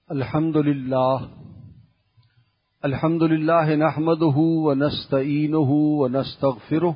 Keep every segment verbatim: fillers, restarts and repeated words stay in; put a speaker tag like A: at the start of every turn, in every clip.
A: الحمد لله الحمد لله نحمده ونستعينه ونستغفره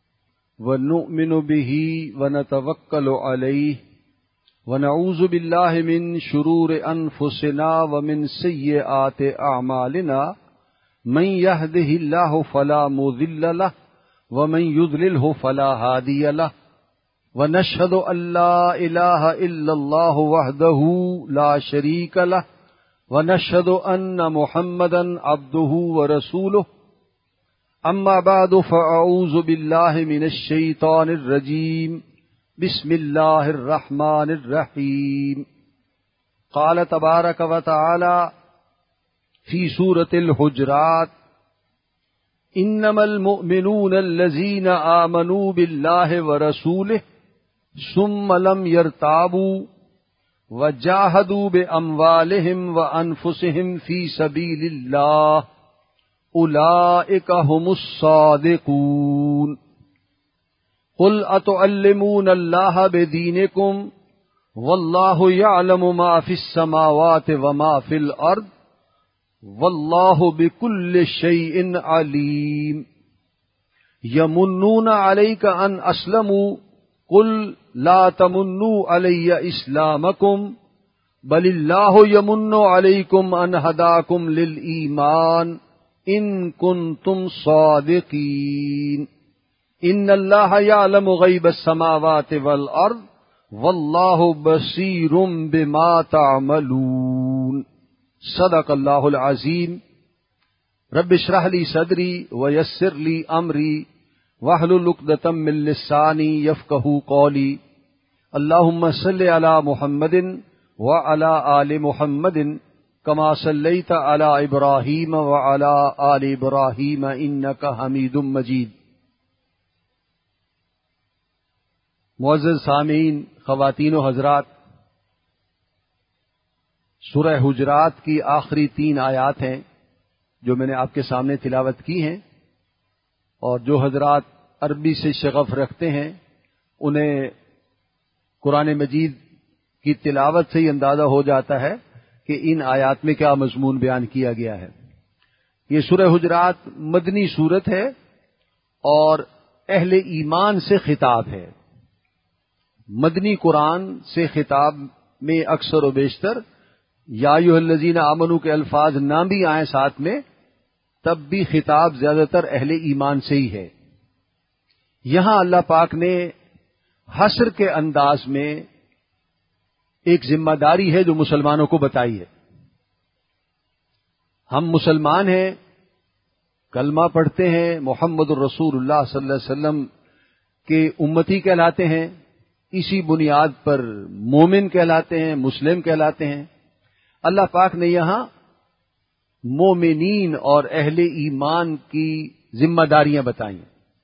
A: ونؤمن به ونتوكل عليه ونعوذ بالله من شرور أنفسنا ومن سيئات أعمالنا من يهده الله فلا مضل له ومن يضلله فلا هادي له ونشهد أن لا إله إلا الله وحده لا شريك له ونشهد أن محمدا عبده ورسوله أما بعد فأعوذ بالله من الشيطان الرجيم بسم الله الرحمن الرحيم قال تبارك وتعالى في سورة الحجرات إنما المؤمنون الذين آمنوا بالله ورسوله ثم لم يرتابوا وجاهدوا بأموالهم وأنفسهم في سبيل الله أولئك هم الصادقون قل أتعلمون الله بدينكم والله يعلم ما في السماوات وما في الأرض والله بكل شيء عليم يمنون عليك أن أسلموا قل لا تمنوا علي إسلامكم بل الله يمن عليكم أن هداكم للإيمان إن كنتم صادقين إن الله يعلم غيب السماوات والأرض والله بصير بما تعملون صدق الله العظيم رب اشرح لي صدري ويسر لي أمري واحلل عقدة من لساني يفقهوا قولي اللهم صل على محمد وعلى آل محمد كما صليت على إبراهيم وعلى آل إبراهيم إنك حميد مجيد. معزز سامعین، خواتین و حضرات، سورہ حجرات کی آخری تین آیات ہیں جو میں نے آپ کے سامنے تلاوت کی ہیں، اور جو حضرات عربی سے شغف رکھتے ہیں انہیں قرآن مجید کی تلاوت سے ہی اندازہ ہو جاتا ہے کہ ان آیات میں کیا مضمون بیان کیا گیا ہے. یہ سورہ حجرات مدنی سورت ہے اور اہل ایمان سے خطاب ہے. مدنی قرآن سے خطاب میں اکثر و بیشتر یا ایھا الذین آمنوا کے الفاظ نہ بھی آئیں ساتھ میں، تب بھی خطاب زیادہ تر اہل ایمان سے ہی ہے. یہاں اللہ پاک نے حصر کے انداز میں ایک ذمہ داری ہے جو مسلمانوں کو بتائی ہے. ہم مسلمان ہیں، کلمہ پڑھتے ہیں، محمد الرسول اللہ صلی اللہ علیہ وسلم کے امتی کہلاتے ہیں، اسی بنیاد پر مومن کہلاتے ہیں، مسلم کہلاتے ہیں. اللہ پاک نے یہاں مومنین اور اہل ایمان کی ذمہ داریاں بتائیں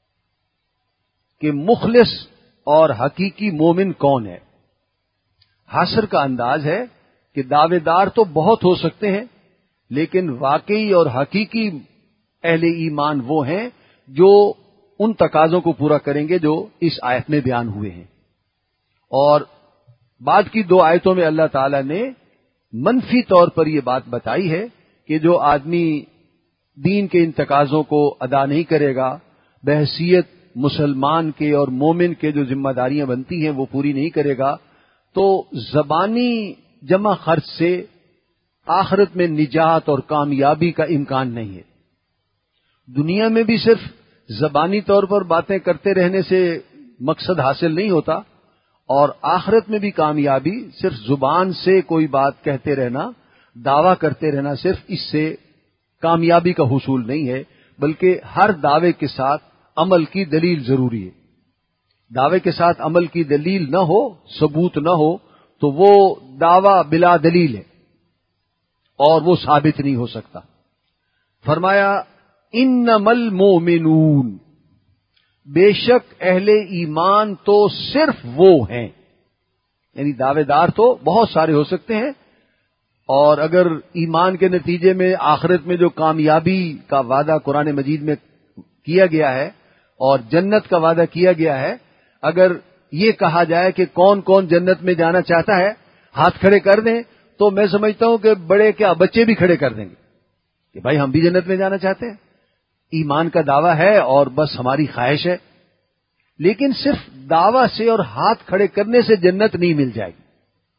A: کہ مخلص اور حقیقی مومن کون ہے. حصر کا انداز ہے کہ دعوے دار تو بہت ہو سکتے ہیں، لیکن واقعی اور حقیقی اہل ایمان وہ ہیں جو ان تقاضوں کو پورا کریں گے جو اس آیت میں بیان ہوئے ہیں. اور بعد کی دو آیتوں میں اللہ تعالی نے منفی طور پر یہ بات بتائی ہے کہ جو آدمی دین کے ان تقاضوں کو ادا نہیں کرے گا، بحیثیت مسلمان کے اور مومن کے جو ذمہ داریاں بنتی ہیں وہ پوری نہیں کرے گا، تو زبانی جمع خرچ سے آخرت میں نجات اور کامیابی کا امکان نہیں ہے. دنیا میں بھی صرف زبانی طور پر باتیں کرتے رہنے سے مقصد حاصل نہیں ہوتا، اور آخرت میں بھی کامیابی صرف زبان سے کوئی بات کہتے رہنا، دعویٰ کرتے رہنا، صرف اس سے کامیابی کا حصول نہیں ہے، بلکہ ہر دعوے کے ساتھ عمل کی دلیل ضروری ہے. دعوے کے ساتھ عمل کی دلیل نہ ہو، ثبوت نہ ہو، تو وہ دعویٰ بلا دلیل ہے اور وہ ثابت نہیں ہو سکتا. فرمایا انما المؤمنون، بے شک اہل ایمان تو صرف وہ ہیں. یعنی دعوے دار تو بہت سارے ہو سکتے ہیں، اور اگر ایمان کے نتیجے میں آخرت میں جو کامیابی کا وعدہ قرآن مجید میں کیا گیا ہے اور جنت کا وعدہ کیا گیا ہے، اگر یہ کہا جائے کہ کون کون جنت میں جانا چاہتا ہے، ہاتھ کھڑے کر دیں، تو میں سمجھتا ہوں کہ بڑے کیا بچے بھی کھڑے کر دیں گے کہ بھائی ہم بھی جنت میں جانا چاہتے ہیں. ایمان کا دعویٰ ہے اور بس ہماری خواہش ہے. لیکن صرف دعویٰ سے اور ہاتھ کھڑے کرنے سے جنت نہیں مل جائے گی.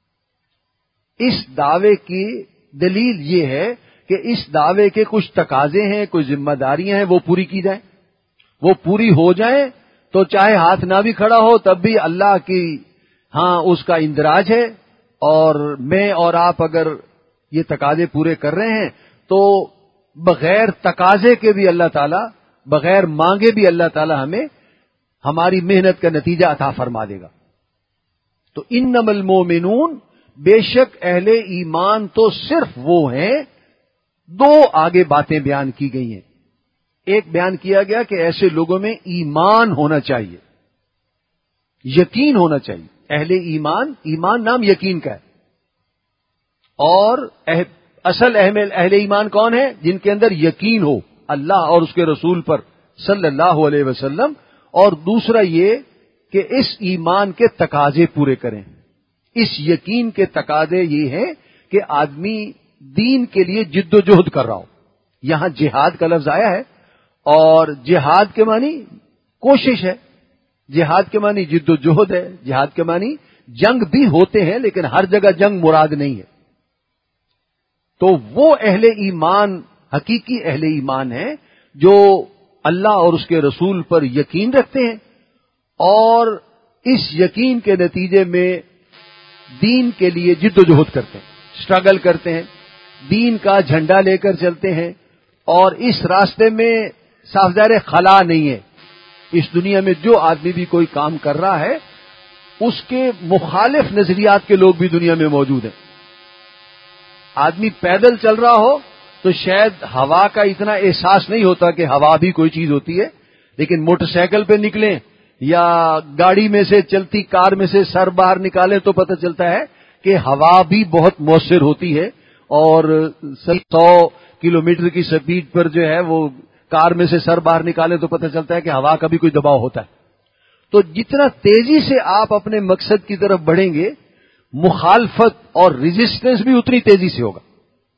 A: اس دعوے کی دلیل یہ ہے کہ اس دعوے کے کچھ تقاضے ہیں، کچھ ذمہ داریاں ہیں، وہ پوری کی جائیں. وہ پوری ہو جائیں تو چاہے ہاتھ نہ بھی کھڑا ہو تب بھی اللہ کی ہاں اس کا اندراج ہے. اور میں اور آپ اگر یہ تقاضے پورے کر رہے ہیں تو بغیر تقاضے کے بھی اللہ تعالیٰ، بغیر مانگے بھی اللہ تعالیٰ ہمیں ہماری محنت کا نتیجہ عطا فرما دے گا. تو انما المومنون، بے شک اہل ایمان تو صرف وہ ہیں. دو آگے باتیں بیان کی گئی ہیں. ایک بیان کیا گیا کہ ایسے لوگوں میں ایمان ہونا چاہیے، یقین ہونا چاہیے. اہل ایمان، ایمان نام یقین کا ہے. اور اصل اہل ایمان کون ہے؟ جن کے اندر یقین ہو اللہ اور اس کے رسول پر صلی اللہ علیہ وسلم. اور دوسرا یہ کہ اس ایمان کے تقاضے پورے کریں. اس یقین کے تقاضے یہ ہیں کہ آدمی دین کے لیے جد و جہد کر رہا ہو. یہاں جہاد کا لفظ آیا ہے اور جہاد کے معنی کوشش ہے، جہاد کے معنی جد و جہد ہے، جہاد کے معنی جنگ بھی ہوتے ہیں لیکن ہر جگہ جنگ مراد نہیں ہے. تو وہ اہل ایمان، حقیقی اہل ایمان ہیں جو اللہ اور اس کے رسول پر یقین رکھتے ہیں اور اس یقین کے نتیجے میں دین کے لیے جد و جہد کرتے ہیں، اسٹرگل کرتے ہیں، دین کا جھنڈا لے کر چلتے ہیں. اور اس راستے میں صاف ظاہر خلا نہیں ہے. اس دنیا میں جو آدمی بھی کوئی کام کر رہا ہے اس کے مخالف نظریات کے لوگ بھی دنیا میں موجود ہیں. آدمی پیدل چل رہا ہو تو شاید ہوا کا اتنا احساس نہیں ہوتا کہ ہوا بھی کوئی چیز ہوتی ہے، لیکن موٹر سائیکل پہ نکلیں یا گاڑی میں سے، چلتی کار میں سے سر باہر نکالیں تو پتہ چلتا ہے کہ ہوا بھی بہت مؤثر ہوتی ہے. اور سو کلومیٹر کی سپیڈ پر جو ہے وہ کار میں سے سر باہر نکالیں تو پتہ چلتا ہے کہ ہوا کا بھی کوئی دباؤ ہوتا ہے. تو جتنا تیزی سے آپ اپنے مقصد کی طرف بڑھیں گے، مخالفت اور ریزسٹنس بھی اتنی تیزی سے ہوگا.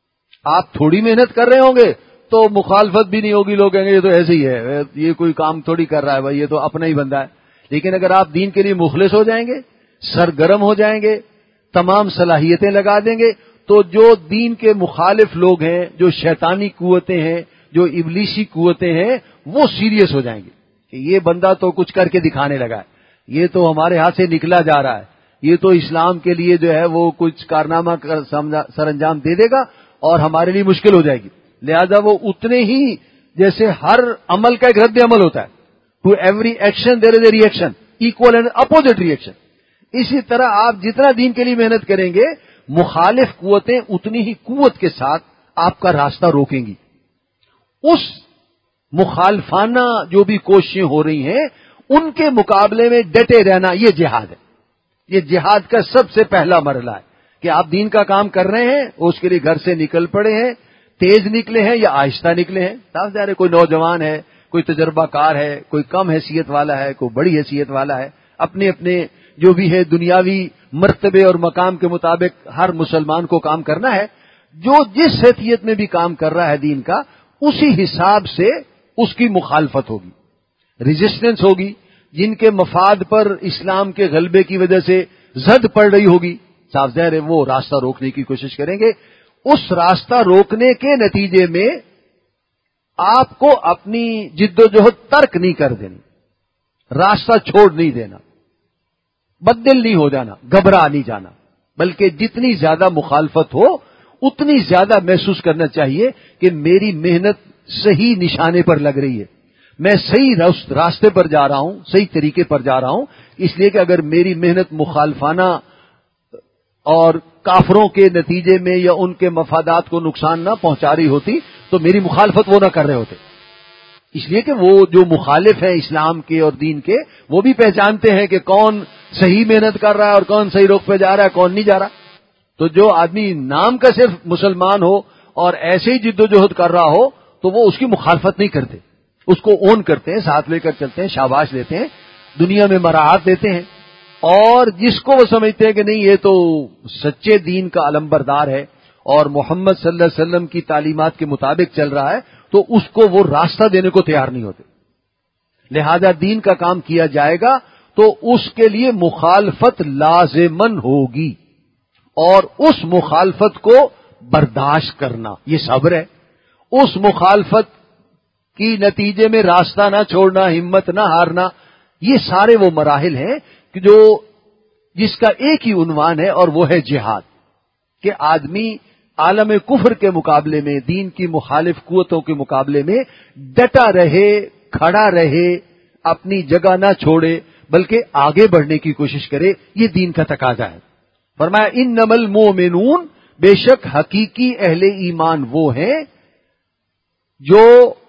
A: آپ تھوڑی محنت کر رہے ہوں گے تو مخالفت بھی نہیں ہوگی، لوگ کہیں گے یہ تو ایسے ہی ہے، یہ کوئی کام تھوڑی کر رہا ہے بھائی، یہ تو اپنا ہی بندہ ہے. لیکن اگر آپ دین کے لیے مخلص ہو جائیں گے، سرگرم ہو جائیں گے، تمام صلاحیتیں لگا دیں گے، تو جو دین کے مخالف لوگ ہیں، جو شیطانی قوتیں ہیں، جو ابلیسی قوتیں ہیں، وہ سیریس ہو جائیں گے کہ یہ بندہ تو کچھ کر کے دکھانے لگا ہے، یہ تو ہمارے ہاتھ سے نکلا جا رہا ہے، یہ تو اسلام کے لیے جو ہے وہ کچھ کارنامہ سر انجام دے دے گا اور ہمارے لیے مشکل ہو جائے گی. لہذا وہ اتنے ہی، جیسے ہر عمل کا ایک رد عمل ہوتا ہے، to every action there is a reaction equal and opposite reaction. اسی طرح آپ جتنا دین کے لیے محنت کریں گے، مخالف قوتیں اتنی ہی قوت کے ساتھ آپ کا راستہ روکیں گی. اس مخالفانہ جو بھی کوششیں ہو رہی ہیں ان کے مقابلے میں ڈٹے رہنا، یہ جہاد ہے. یہ جہاد کا سب سے پہلا مرحلہ ہے کہ آپ دین کا کام کر رہے ہیں، اس کے لیے گھر سے نکل پڑے ہیں، تیز نکلے ہیں یا آہستہ نکلے ہیں. صاف ظاہر ہے کوئی نوجوان ہے، کوئی تجربہ کار ہے، کوئی کم حیثیت والا ہے، کوئی بڑی حیثیت والا ہے، اپنے اپنے جو بھی ہے دنیاوی مرتبے اور مقام کے مطابق ہر مسلمان کو کام کرنا ہے. جو جس حیثیت میں بھی کام کر رہا ہے دین کا، اسی حساب سے اس کی مخالفت ہوگی، ریزسٹنس ہوگی. جن کے مفاد پر اسلام کے غلبے کی وجہ سے زد پڑ رہی ہوگی، صاف ظاہر ہے وہ راستہ روکنے کی کوشش کریں گے. اس راستہ روکنے کے نتیجے میں آپ کو اپنی جد و جہد ترک نہیں کر دینی، راستہ چھوڑ نہیں دینا، بددل نہیں ہو جانا، گھبرا نہیں جانا، بلکہ جتنی زیادہ مخالفت ہو اتنی زیادہ محسوس کرنا چاہیے کہ میری محنت صحیح نشانے پر لگ رہی ہے، میں صحیح راستے پر جا رہا ہوں، صحیح طریقے پر جا رہا ہوں. اس لیے کہ اگر میری محنت مخالفانہ اور کافروں کے نتیجے میں یا ان کے مفادات کو نقصان نہ پہنچا رہی ہوتی تو میری مخالفت وہ نہ کر رہے ہوتے. اس لیے کہ وہ جو مخالف ہیں اسلام کے اور دین کے، وہ بھی پہچانتے ہیں کہ کون صحیح محنت کر رہا ہے اور کون صحیح رخ پہ جا رہا ہے، کون نہیں جا رہا. تو جو آدمی نام کا صرف مسلمان ہو اور ایسے ہی جد و جہد کر رہا ہو تو وہ اس کی مخالفت نہیں کرتے، اس کو اون کرتے ہیں، ساتھ لے کر چلتے ہیں، شاباش دیتے ہیں، دنیا میں مراحت دیتے ہیں. اور جس کو وہ سمجھتے ہیں کہ نہیں یہ تو سچے دین کا علمبردار ہے اور محمد صلی اللہ علیہ وسلم کی تعلیمات کے مطابق چل رہا ہے، تو اس کو وہ راستہ دینے کو تیار نہیں ہوتے. لہذا دین کا کام کیا جائے گا تو اس کے لیے مخالفت لازمن ہوگی، اور اس مخالفت کو برداشت کرنا یہ صبر ہے. اس مخالفت کی نتیجے میں راستہ نہ چھوڑنا، ہمت نہ ہارنا، یہ سارے وہ مراحل ہیں کہ جو جس کا ایک ہی عنوان ہے، اور وہ ہے جہاد. کہ آدمی عالم کفر کے مقابلے میں، دین کی مخالف قوتوں کے مقابلے میں ڈٹا رہے، کھڑا رہے، اپنی جگہ نہ چھوڑے بلکہ آگے بڑھنے کی کوشش کرے. یہ دین کا تقاضا ہے. فرمایا انما المؤمنون، بے شک حقیقی اہل ایمان وہ ہیں جو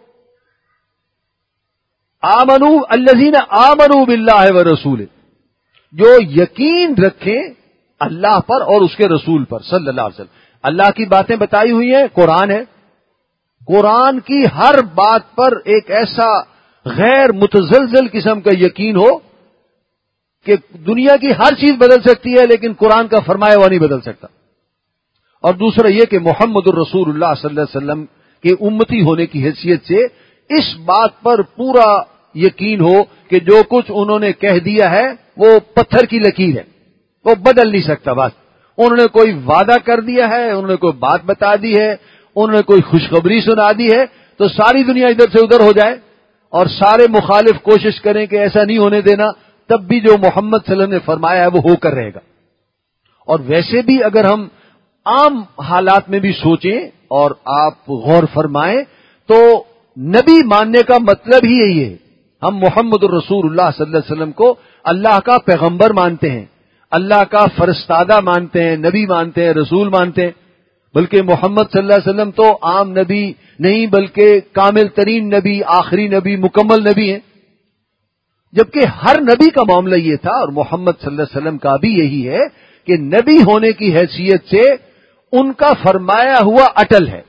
A: آمنو الذین آمنوا باللہ ورسولہ، جو یقین رکھیں اللہ پر اور اس کے رسول پر صلی اللہ علیہ وسلم. اللہ کی باتیں بتائی ہوئی ہیں، قرآن ہے. قرآن کی ہر بات پر ایک ایسا غیر متزلزل قسم کا یقین ہو کہ دنیا کی ہر چیز بدل سکتی ہے لیکن قرآن کا فرمایا ہوا نہیں بدل سکتا. اور دوسرا یہ کہ محمد الرسول اللہ صلی اللہ علیہ وسلم کے امتی ہونے کی حیثیت سے اس بات پر پورا یقین ہو کہ جو کچھ انہوں نے کہہ دیا ہے وہ پتھر کی لکیر ہے، وہ بدل نہیں سکتا. بس انہوں نے کوئی وعدہ کر دیا ہے، انہوں نے کوئی بات بتا دی ہے، انہوں نے کوئی خوشخبری سنا دی ہے تو ساری دنیا ادھر سے ادھر ہو جائے اور سارے مخالف کوشش کریں کہ ایسا نہیں ہونے دینا، تب بھی جو محمد صلی اللہ علیہ وسلم نے فرمایا ہے وہ ہو کر رہے گا. اور ویسے بھی اگر ہم عام حالات میں بھی سوچیں اور آپ غور فرمائیں تو نبی ماننے کا مطلب ہی یہی ہے. ہم محمد الرسول اللہ صلی اللہ علیہ وسلم کو اللہ کا پیغمبر مانتے ہیں، اللہ کا فرستادہ مانتے ہیں، نبی مانتے ہیں، رسول مانتے ہیں. بلکہ محمد صلی اللہ علیہ وسلم تو عام نبی نہیں بلکہ کامل ترین نبی، آخری نبی، مکمل نبی ہیں. جبکہ ہر نبی کا معاملہ یہ تھا اور محمد صلی اللہ علیہ وسلم کا بھی یہی ہے کہ نبی ہونے کی حیثیت سے ان کا فرمایا ہوا اٹل ہے.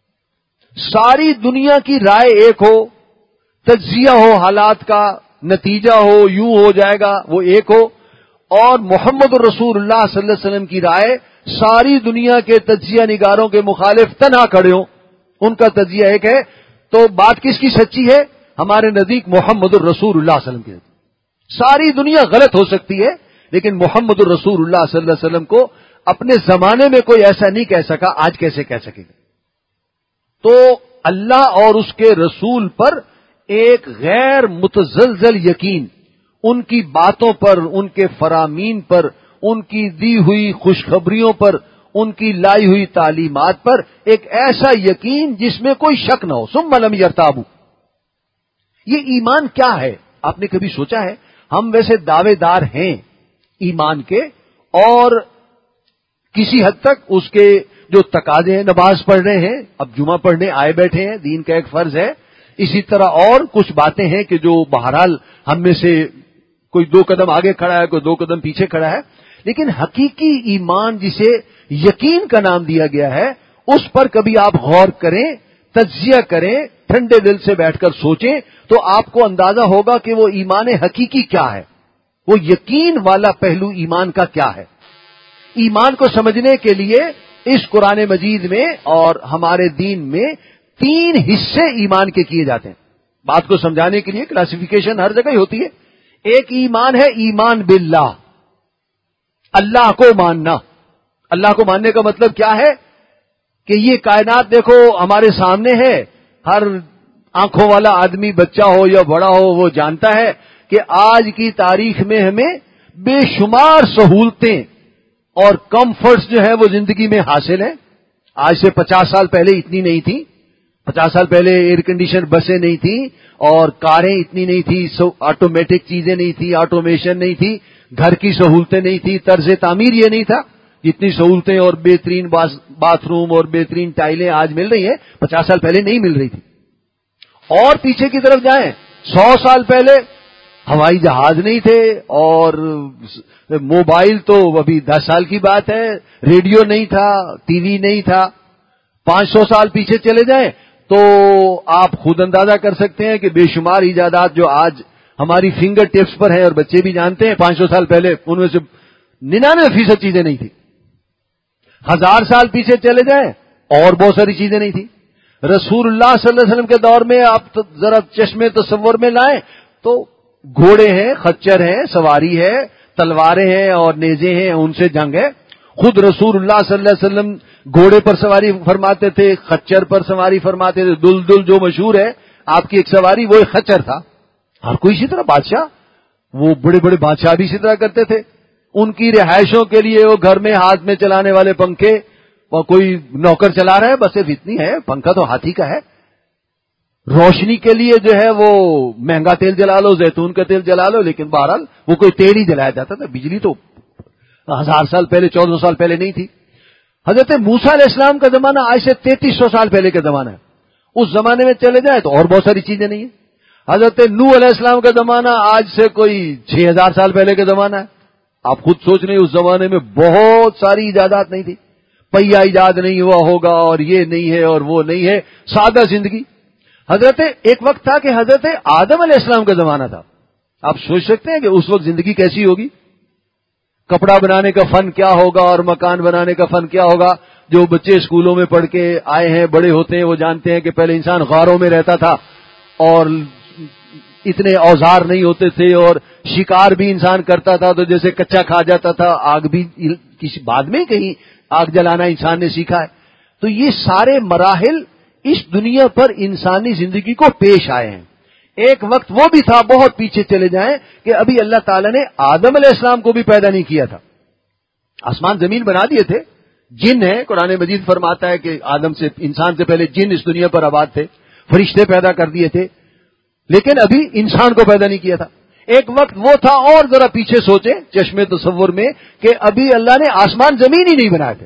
A: ساری دنیا کی رائے ایک ہو، تجزیہ ہو حالات کا، نتیجہ ہو یوں ہو جائے گا، وہ ایک ہو. اور محمد الرسول اللہ صلی اللہ علیہ وسلم کی رائے ساری دنیا کے تجزیہ نگاروں کے مخالف تنہا کھڑے ہوں، ان کا تجزیہ ایک ہے. تو بات کس کی سچی ہے؟ ہمارے نزدیک محمد الرسول اللہ صلی اللہ علیہ وسلم کی. ساری دنیا غلط ہو سکتی ہے لیکن محمد الرسول اللہ صلی اللہ علیہ وسلم کو اپنے زمانے میں کوئی ایسا نہیں کہہ سکا، آج کیسے کہہ سکے گا؟ تو اللہ اور اس کے رسول پر ایک غیر متزلزل یقین، ان کی باتوں پر، ان کے فرامین پر، ان کی دی ہوئی خوشخبریوں پر، ان کی لائی ہوئی تعلیمات پر ایک ایسا یقین جس میں کوئی شک نہ ہو. ثم لم یرتابوا. یہ ایمان کیا ہے؟ آپ نے کبھی سوچا ہے؟ ہم ویسے دعوے دار ہیں ایمان کے اور کسی حد تک اس کے جو تقاضے ہیں، نماز پڑھ رہے ہیں، اب جمعہ پڑھنے آئے بیٹھے ہیں، دین کا ایک فرض ہے. اسی طرح اور کچھ باتیں ہیں کہ جو بہرحال ہم میں سے کوئی دو قدم آگے کھڑا ہے، کوئی دو قدم پیچھے کھڑا ہے. لیکن حقیقی ایمان جسے یقین کا نام دیا گیا ہے، اس پر کبھی آپ غور کریں، تجزیہ کریں، ٹھنڈے دل سے بیٹھ کر سوچیں تو آپ کو اندازہ ہوگا کہ وہ ایمان حقیقی کیا ہے، وہ یقین والا پہلو ایمان کا کیا ہے. ایمان کو سمجھنے کے لیے اس قرآن مجید میں اور ہمارے دین میں تین حصے ایمان کے کیے جاتے ہیں. بات کو سمجھانے کے لیے کلاسیفیکیشن ہر جگہ ہی ہوتی ہے. ایک ایمان ہے ایمان باللہ، اللہ کو ماننا. اللہ کو ماننے کا مطلب کیا ہے کہ یہ کائنات دیکھو ہمارے سامنے ہے، ہر آنکھوں والا آدمی بچہ ہو یا بڑا ہو وہ جانتا ہے کہ آج کی تاریخ میں ہمیں بے شمار سہولتیں اور کمفرٹس جو ہیں وہ زندگی میں حاصل ہیں. آج سے پچاس سال پہلے اتنی نہیں تھی. پچاس سال پہلے ایئر کنڈیشن بسیں نہیں تھیں اور کاریں اتنی نہیں تھی، آٹومیٹک چیزیں نہیں تھی، آٹومیشن نہیں تھی، گھر کی سہولتیں نہیں تھی، طرز تعمیر یہ نہیں تھا. جتنی سہولتیں اور بہترین باتھ روم اور بہترین ٹائلیں آج مل رہی ہیں پچاس سال پہلے نہیں مل رہی تھی. اور پیچھے کی طرف جائیں، سو سال پہلے ہوائی جہاز نہیں تھے اور موبائل تو ابھی دس سال کی بات ہے، ریڈیو نہیں تھا، ٹی وی نہیں تھا. پانچ سو سال پیچھے چلے جائیں تو آپ خود اندازہ کر سکتے ہیں کہ بے شمار ایجادات جو آج ہماری فنگر ٹپس پر ہیں اور بچے بھی جانتے ہیں پانچ سو سال پہلے ان میں سے ننانوے فیصد چیزیں نہیں تھی. ہزار سال پیچھے چلے جائیں اور بہت ساری چیزیں نہیں تھی. رسول اللہ صلی اللہ علیہ وسلم کے دور میں آپ ذرا چشمے تصور میں لائیں تو گھوڑے ہیں، خچر ہیں، سواری ہے، تلواریں ہیں اور نیزے ہیں، ان سے جنگ ہے. خود رسول اللہ صلی اللہ علیہ وسلم گھوڑے پر سواری فرماتے تھے، خچر پر سواری فرماتے تھے. دل دل جو مشہور ہے آپ کی ایک سواری وہ ایک خچر تھا. ہر کوئی اسی طرح بادشاہ، وہ بڑے بڑے بادشاہ بھی اسی طرح کرتے تھے. ان کی رہائشوں کے لیے وہ گھر میں ہاتھ میں چلانے والے پنکھے، اور کوئی نوکر چلا رہا ہے بس صرف اتنی ہے، پنکھا تو ہاتھی کا ہے. روشنی کے لیے جو ہے وہ مہنگا تیل جلا لو، زیتون کا تیل جلا لو، لیکن بہرحال وہ کوئی تیل ہی جلایا جاتا تھا. بجلی تو ہزار سال پہلے، چودہ سال پہلے نہیں تھی. حضرت موسیٰ علیہ السلام کا زمانہ آج سے تینتیس سو سال پہلے کا زمانہ ہے. اس زمانے میں چلے جائیں تو اور بہت ساری چیزیں نہیں ہیں. حضرت نوح علیہ السلام کا زمانہ آج سے کوئی چھ ہزار سال پہلے کا زمانہ ہے. آپ خود سوچ رہے ہیں اس زمانے میں بہت ساری ایجادات نہیں تھی. پہیا ایجاد نہیں ہوا ہوگا اور یہ نہیں ہے اور وہ نہیں ہے، سادہ زندگی. حضرت ایک وقت تھا کہ حضرت آدم علیہ السلام کا زمانہ تھا. آپ سوچ سکتے ہیں کہ اس وقت زندگی کیسی ہوگی؟ کپڑا بنانے کا فن کیا ہوگا اور مکان بنانے کا فن کیا ہوگا؟ جو بچے اسکولوں میں پڑھ کے آئے ہیں، بڑے ہوتے ہیں، وہ جانتے ہیں کہ پہلے انسان غاروں میں رہتا تھا اور اتنے اوزار نہیں ہوتے تھے اور شکار بھی انسان کرتا تھا تو جیسے کچا کھا جاتا تھا. آگ بھی کسی بعد میں کہیں آگ جلانا انسان نے سیکھا ہے. تو یہ سارے مراحل اس دنیا پر انسانی زندگی کو پیش آئے ہیں. ایک وقت وہ بھی تھا، بہت پیچھے چلے جائیں، کہ ابھی اللہ تعالیٰ نے آدم علیہ السلام کو بھی پیدا نہیں کیا تھا. آسمان زمین بنا دیے تھے. جن ہے، قرآن مجید فرماتا ہے کہ آدم سے، انسان سے پہلے جن اس دنیا پر آباد تھے، فرشتے پیدا کر دیے تھے، لیکن ابھی انسان کو پیدا نہیں کیا تھا. ایک وقت وہ تھا، اور ذرا پیچھے سوچیں چشمے تصور میں، کہ ابھی اللہ نے آسمان زمین ہی نہیں بنائے تھے.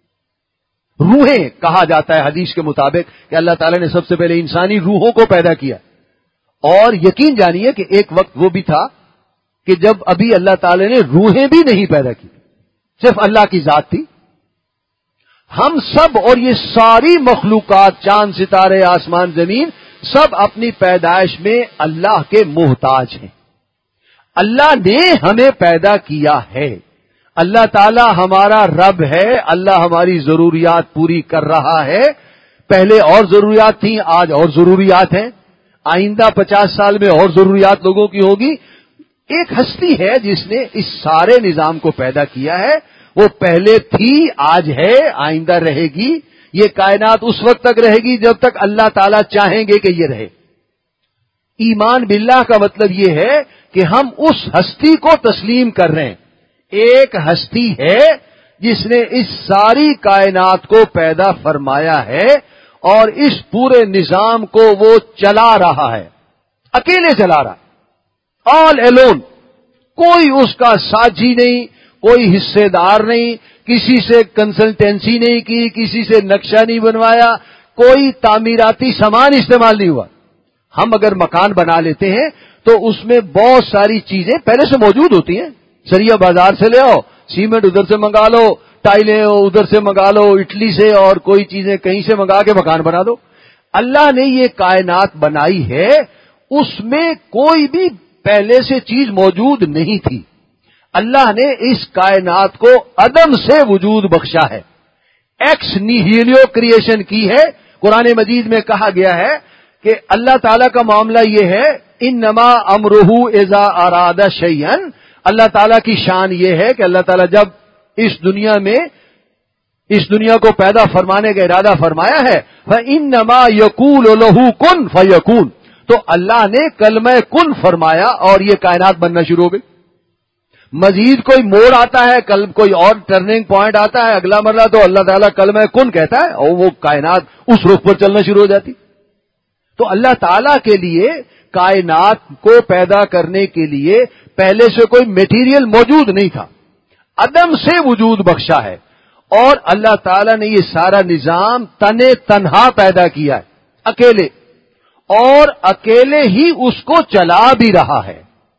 A: روحیں کہا جاتا ہے حدیث کے مطابق کہ اللہ تعالیٰ نے سب سے پہلے انسانی روحوں کو پیدا کیا. اور یقین جانیے کہ ایک وقت وہ بھی تھا کہ جب ابھی اللہ تعالیٰ نے روحیں بھی نہیں پیدا کی، صرف اللہ کی ذات تھی. ہم سب اور یہ ساری مخلوقات، چاند ستارے، آسمان زمین، سب اپنی پیدائش میں اللہ کے محتاج ہیں. اللہ نے ہمیں پیدا کیا ہے. اللہ تعالی ہمارا رب ہے. اللہ ہماری ضروریات پوری کر رہا ہے. پہلے اور ضروریات تھیں، آج اور ضروریات ہیں. آئندہ پچاس سال میں اور ضروریات لوگوں کی ہوگی. ایک ہستی ہے جس نے اس سارے نظام کو پیدا کیا ہے. وہ پہلے تھی، آج ہے، آئندہ رہے گی. یہ کائنات اس وقت تک رہے گی جب تک اللہ تعالیٰ چاہیں گے کہ یہ رہے. ایمان باللہ کا مطلب یہ ہے کہ ہم اس ہستی کو تسلیم کر رہے ہیں. ایک ہستی ہے جس نے اس ساری کائنات کو پیدا فرمایا ہے اور اس پورے نظام کو وہ چلا رہا ہے. اکیلے چلا رہا، آل ایلون. کوئی اس کا ساتھی نہیں، کوئی حصے دار نہیں، کسی سے کنسلٹینسی نہیں کی، کسی سے نقشہ نہیں بنوایا، کوئی تعمیراتی سامان استعمال نہیں ہوا. ہم اگر مکان بنا لیتے ہیں تو اس میں بہت ساری چیزیں پہلے سے موجود ہوتی ہیں. سریا بازار سے لے آؤ، سیمنٹ ادھر سے منگا لو، ٹائلیں ادھر سے منگا لو، اٹلی سے، اور کوئی چیزیں کہیں سے منگا کے مکان بنا دو. اللہ نے یہ کائنات بنائی ہے، اس میں کوئی بھی پہلے سے چیز موجود نہیں تھی. اللہ نے اس کائنات کو عدم سے وجود بخشا ہے. ایکس نیہیلو کریشن کی ہے. قرآن مجید میں کہا گیا ہے کہ اللہ تعالیٰ کا معاملہ یہ ہے، انما امرہ اذا اراد شیئا. اللہ تعالیٰ کی شان یہ ہے کہ اللہ تعالیٰ جب اس دنیا میں اس دنیا کو پیدا فرمانے کا ارادہ فرمایا ہے، فَإِنَّمَا يَقُولُ لَهُ كُن فَيَكُونُ، تو اللہ نے کلمہ کن فرمایا اور یہ کائنات بننا شروع ہو گئی. مزید کوئی موڑ آتا ہے، کل کوئی اور ٹرننگ پوائنٹ آتا ہے، اگلا مرلہ تو اللہ تعالیٰ کلمہ کن کہتا ہے اور وہ کائنات اس رخ پر چلنا شروع ہو جاتی. تو اللہ تعالیٰ کے لیے کائنات کو پیدا کرنے کے لیے پہلے سے کوئی میٹیریل موجود نہیں تھا، عدم سے وجود بخشا ہے. اور اللہ تعالیٰ نے یہ سارا نظام تنے تنہا پیدا کیا ہے، اکیلے، اور اکیلے ہی اس کو چلا بھی رہا ہے.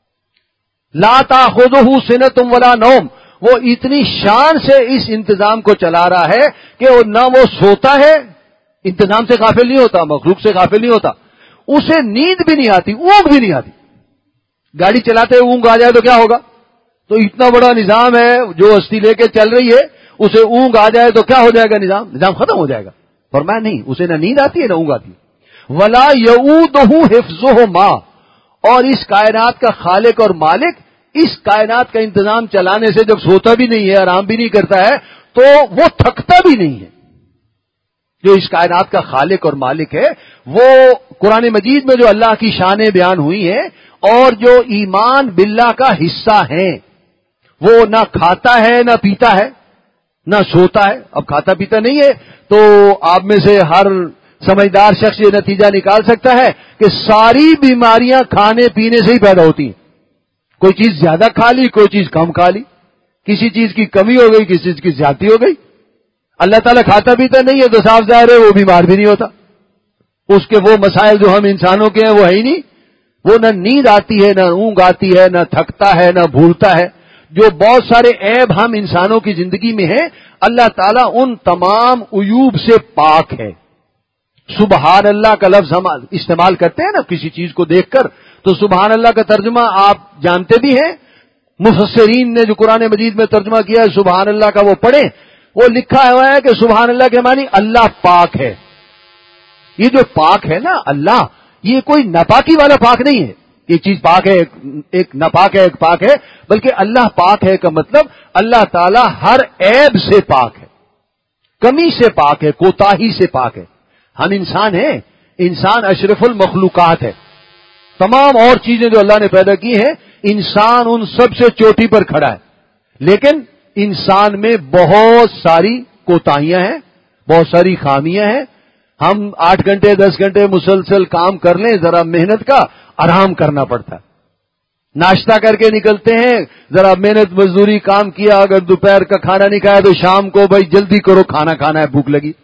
A: لا تاخذہ سنۃ ولا نوم. وہ اتنی شان سے اس انتظام کو چلا رہا ہے کہ وہ نہ وہ سوتا ہے، انتظام سے غافل نہیں ہوتا، مخلوق سے غافل نہیں ہوتا، اسے نیند بھی نہیں آتی، اونگ بھی نہیں آتی. گاڑی چلاتے ہوئے اونگ آ جائے تو کیا ہوگا؟ تو اتنا بڑا نظام ہے جو ہستی لے کے چل رہی ہے، اسے اونگ آ جائے تو کیا ہو جائے گا؟ نظام نظام ختم ہو جائے گا۔ فرمایا نہیں، اسے نہ نیند آتی ہے نہ اونگ آتی ہے۔ ولا یعودہ حفظہما، اور اس کائنات کا خالق اور مالک اس کائنات کا انتظام چلانے سے جب سوتا بھی نہیں ہے، آرام بھی نہیں کرتا ہے، تو وہ تھکتا بھی نہیں ہے۔ جو اس کائنات کا خالق اور مالک ہے، وہ قرآن مجید میں جو اللہ کی شانیں بیان ہوئی ہیں اور جو ایمان باللہ کا حصہ ہیں، وہ نہ کھاتا ہے نہ پیتا ہے نہ سوتا ہے۔ اب کھاتا پیتا نہیں ہے تو آپ میں سے ہر سمجھدار شخص یہ نتیجہ نکال سکتا ہے کہ ساری بیماریاں کھانے پینے سے ہی پیدا ہوتی ہیں۔ کوئی چیز زیادہ کھا لی، کوئی چیز کم کھا لی، کسی چیز کی کمی ہو گئی، کسی چیز کی زیادتی ہو گئی۔ اللہ تعالیٰ کھاتا پیتا نہیں ہے تو صاف ظاہر ہے وہ بیمار بھی نہیں ہوتا۔ اس کے وہ مسائل جو ہم انسانوں کے ہیں وہ ہے ہی نہیں۔ وہ نہ نیند آتی ہے، نہ اونگ آتی ہے، نہ تھکتا ہے، نہ بھولتا ہے۔ جو بہت سارے عیب ہم انسانوں کی زندگی میں ہیں، اللہ تعالیٰ ان تمام عیوب سے پاک ہے۔ سبحان اللہ کا لفظ ہم استعمال کرتے ہیں نا کسی چیز کو دیکھ کر، تو سبحان اللہ کا ترجمہ آپ جانتے بھی ہیں۔ مفسرین نے جو قرآن مجید میں ترجمہ کیا ہے سبحان اللہ کا، وہ پڑھیں، وہ لکھا ہوا ہے کہ سبحان اللہ کے معنی اللہ پاک ہے۔ یہ جو پاک ہے نا اللہ، یہ کوئی ناپاکی والا پاک نہیں ہے، ایک چیز پاک ہے ایک ناپاک ہے ایک پاک ہے، بلکہ اللہ پاک ہے کا مطلب اللہ تعالی ہر عیب سے پاک ہے، کمی سے پاک ہے، کوتاہی سے پاک ہے۔ ہم انسان ہیں، انسان اشرف المخلوقات ہے۔ تمام اور چیزیں جو اللہ نے پیدا کی ہیں، انسان ان سب سے چوٹی پر کھڑا ہے، لیکن انسان میں بہت ساری کوتاہیاں ہیں، بہت ساری خامیاں ہیں۔ ہم آٹھ گھنٹے دس گھنٹے مسلسل کام کر لیں، ذرا محنت کا آرام کرنا پڑتا ہے۔ ناشتہ کر کے نکلتے ہیں، ذرا محنت مزدوری کام کیا، اگر دوپہر کا کھانا نہیں کھایا تو شام کو بھائی جلدی کرو کھانا کھانا ہے، بھوک لگی،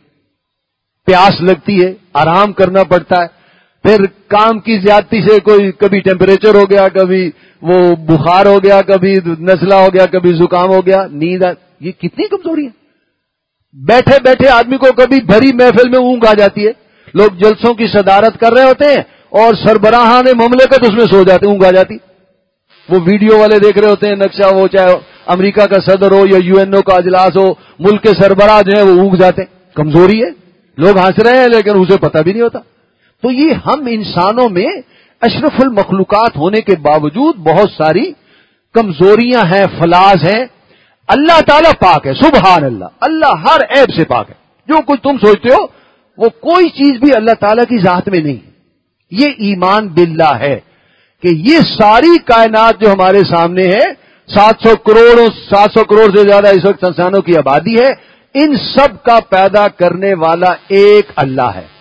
A: پیاس لگتی ہے، آرام کرنا پڑتا ہے۔ پھر کام کی زیادتی سے کوئی کبھی ٹیمپریچر ہو گیا، کبھی وہ بخار ہو گیا، کبھی نزلہ ہو گیا، کبھی زکام ہو گیا، نیند آ... یہ کتنی کمزوری ہے۔ بیٹھے بیٹھے آدمی کو کبھی بھری محفل میں اونگ آ جاتی ہے، لوگ جلسوں کی صدارت کر رہے ہوتے ہیں اور سربراہان مملکت اس میں سو جاتے، اونگ آ جاتی۔ وہ ویڈیو والے دیکھ رہے ہوتے ہیں نقشہ، وہ چاہے امریکہ کا صدر ہو یا یو این او کا اجلاس ہو، ملک کے سربراہ جو ہیں وہ اونگ جاتے ہیں۔ کمزوری ہے، لوگ ہنس رہے ہیں لیکن اسے پتہ بھی نہیں ہوتا۔ تو یہ ہم انسانوں میں اشرف المخلوقات ہونے کے باوجود بہت ساری کمزوریاں ہیں، فلاز ہیں۔ اللہ تعالیٰ پاک ہے، سبحان اللہ، اللہ ہر عیب سے پاک ہے۔ جو کچھ تم سوچتے ہو وہ کوئی چیز بھی اللہ تعالیٰ کی ذات میں نہیں ہے۔ یہ ایمان باللہ ہے کہ یہ ساری کائنات جو ہمارے سامنے ہے، سات سو کروڑ سات سو کروڑ سے زیادہ اس وقت انسانوں کی آبادی ہے، ان سب کا پیدا کرنے والا ایک اللہ ہے۔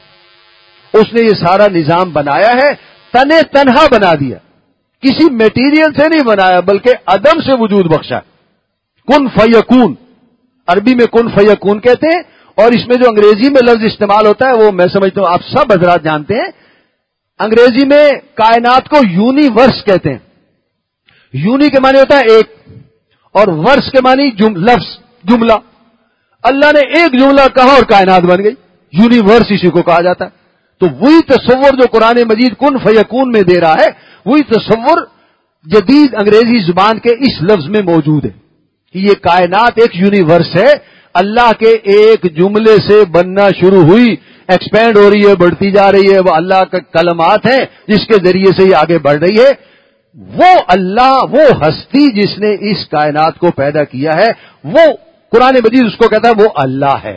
A: اس نے یہ سارا نظام بنایا ہے، تنے تنہا بنا دیا، کسی میٹیریل سے نہیں بنایا بلکہ عدم سے وجود بخشا۔ کن فیکون، عربی میں کن فیکون کہتے ہیں، اور اس میں جو انگریزی میں لفظ استعمال ہوتا ہے وہ میں سمجھتا ہوں آپ سب حضرات جانتے ہیں۔ انگریزی میں کائنات کو یونیورس کہتے ہیں۔ یونی کے معنی ہوتا ہے ایک، اور ورس کے معنی جم لفظ جملہ۔ اللہ نے ایک جملہ کہا اور کائنات بن گئی، یونیورس اسی کو کہا جاتا ہے۔ تو وہی تصور جو قرآن مجید کن فیکون میں دے رہا ہے، وہی تصور جدید انگریزی زبان کے اس لفظ میں موجود ہے کہ یہ کائنات ایک یونیورس ہے، اللہ کے ایک جملے سے بننا شروع ہوئی، ایکسپینڈ ہو رہی ہے، بڑھتی جا رہی ہے، وہ اللہ کے کلمات ہیں جس کے ذریعے سے یہ آگے بڑھ رہی ہے۔ وہ اللہ، وہ ہستی جس نے اس کائنات کو پیدا کیا ہے، وہ قرآن مجید اس کو کہتا ہے وہ اللہ ہے۔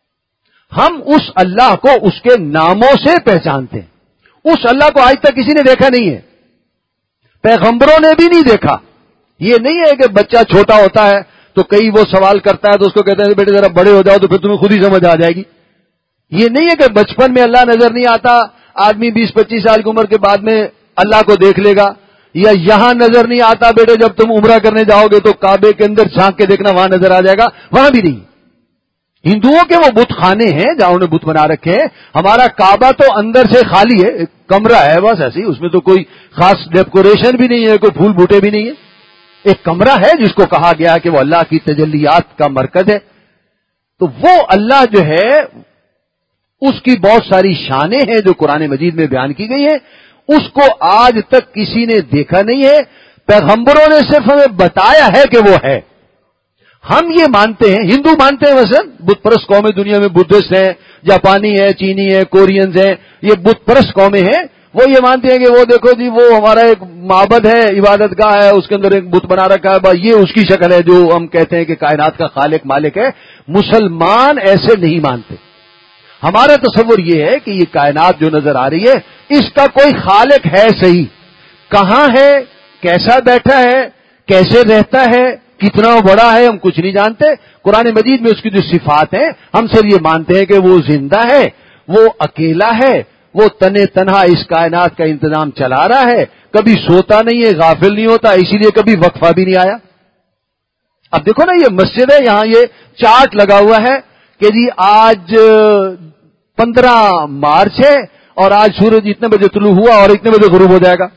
A: ہم اس اللہ کو اس کے ناموں سے پہچانتے ہیں۔ اس اللہ کو آج تک کسی نے دیکھا نہیں ہے، پیغمبروں نے بھی نہیں دیکھا۔ یہ نہیں ہے کہ بچہ چھوٹا ہوتا ہے تو کئی وہ سوال کرتا ہے تو اس کو کہتے ہیں بیٹے ذرا بڑے ہو جاؤ تو پھر تمہیں خود ہی سمجھ آ جائے گی۔ یہ نہیں ہے کہ بچپن میں اللہ نظر نہیں آتا، آدمی بیس پچیس سال کی عمر کے بعد میں اللہ کو دیکھ لے گا، یا یہاں نظر نہیں آتا بیٹے جب تم عمرہ کرنے جاؤ گے تو کعبے کے اندر جھانک کے دیکھنا وہاں نظر آ جائے گا، وہاں بھی نہیں۔ ہندوؤں کے وہ بت خانے ہیں جہاں انہوں نے بت بنا رکھے ہیں، ہمارا کعبہ تو اندر سے خالی ہے، ایک کمرہ ہے بس ایسی، اس میں تو کوئی خاص ڈیکوریشن بھی نہیں ہے، کوئی پھول بوٹے بھی نہیں ہے، ایک کمرہ ہے جس کو کہا گیا ہے کہ وہ اللہ کی تجلیات کا مرکز ہے۔ تو وہ اللہ جو ہے اس کی بہت ساری شانیں ہیں جو قرآن مجید میں بیان کی گئی ہیں، اس کو آج تک کسی نے دیکھا نہیں ہے، پیغمبروں نے صرف ہمیں بتایا ہے کہ وہ ہے. ہم یہ مانتے ہیں، ہندو مانتے ہیں مثلا، بت پرست قومیں دنیا میں بدھسٹ ہیں، جاپانی ہے، چینی ہے، کورینز ہیں، یہ بت پرست قومیں ہیں. وہ یہ مانتے ہیں کہ وہ دیکھو جی وہ ہمارا ایک معبد ہے، عبادت گاہ ہے، اس کے اندر ایک بت بنا رکھا ہے، یہ اس کی شکل ہے جو ہم کہتے ہیں کہ کائنات کا خالق مالک ہے. مسلمان ایسے نہیں مانتے. ہمارا تصور یہ ہے کہ یہ کائنات جو نظر آ رہی ہے اس کا کوئی خالق ہے صحیح، کہاں ہے، کیسا بیٹھا ہے، کیسے رہتا ہے، کتنا بڑا ہے، ہم کچھ نہیں جانتے. قرآن مجید میں اس کی جو صفات ہیں ہم صرف یہ مانتے ہیں کہ وہ زندہ ہے، وہ اکیلا ہے، وہ تنے تنہا اس کائنات کا انتظام چلا رہا ہے، کبھی سوتا نہیں ہے، غافل نہیں ہوتا، اسی لیے کبھی وقفہ بھی نہیں آیا. اب دیکھو نا، یہ مسجد ہے، یہاں یہ چارٹ لگا ہوا ہے کہ جی آج پندرہ مارچ ہے اور آج سورج اتنے بجے طلوع ہوا اور اتنے بجے غروب ہو جائے گا.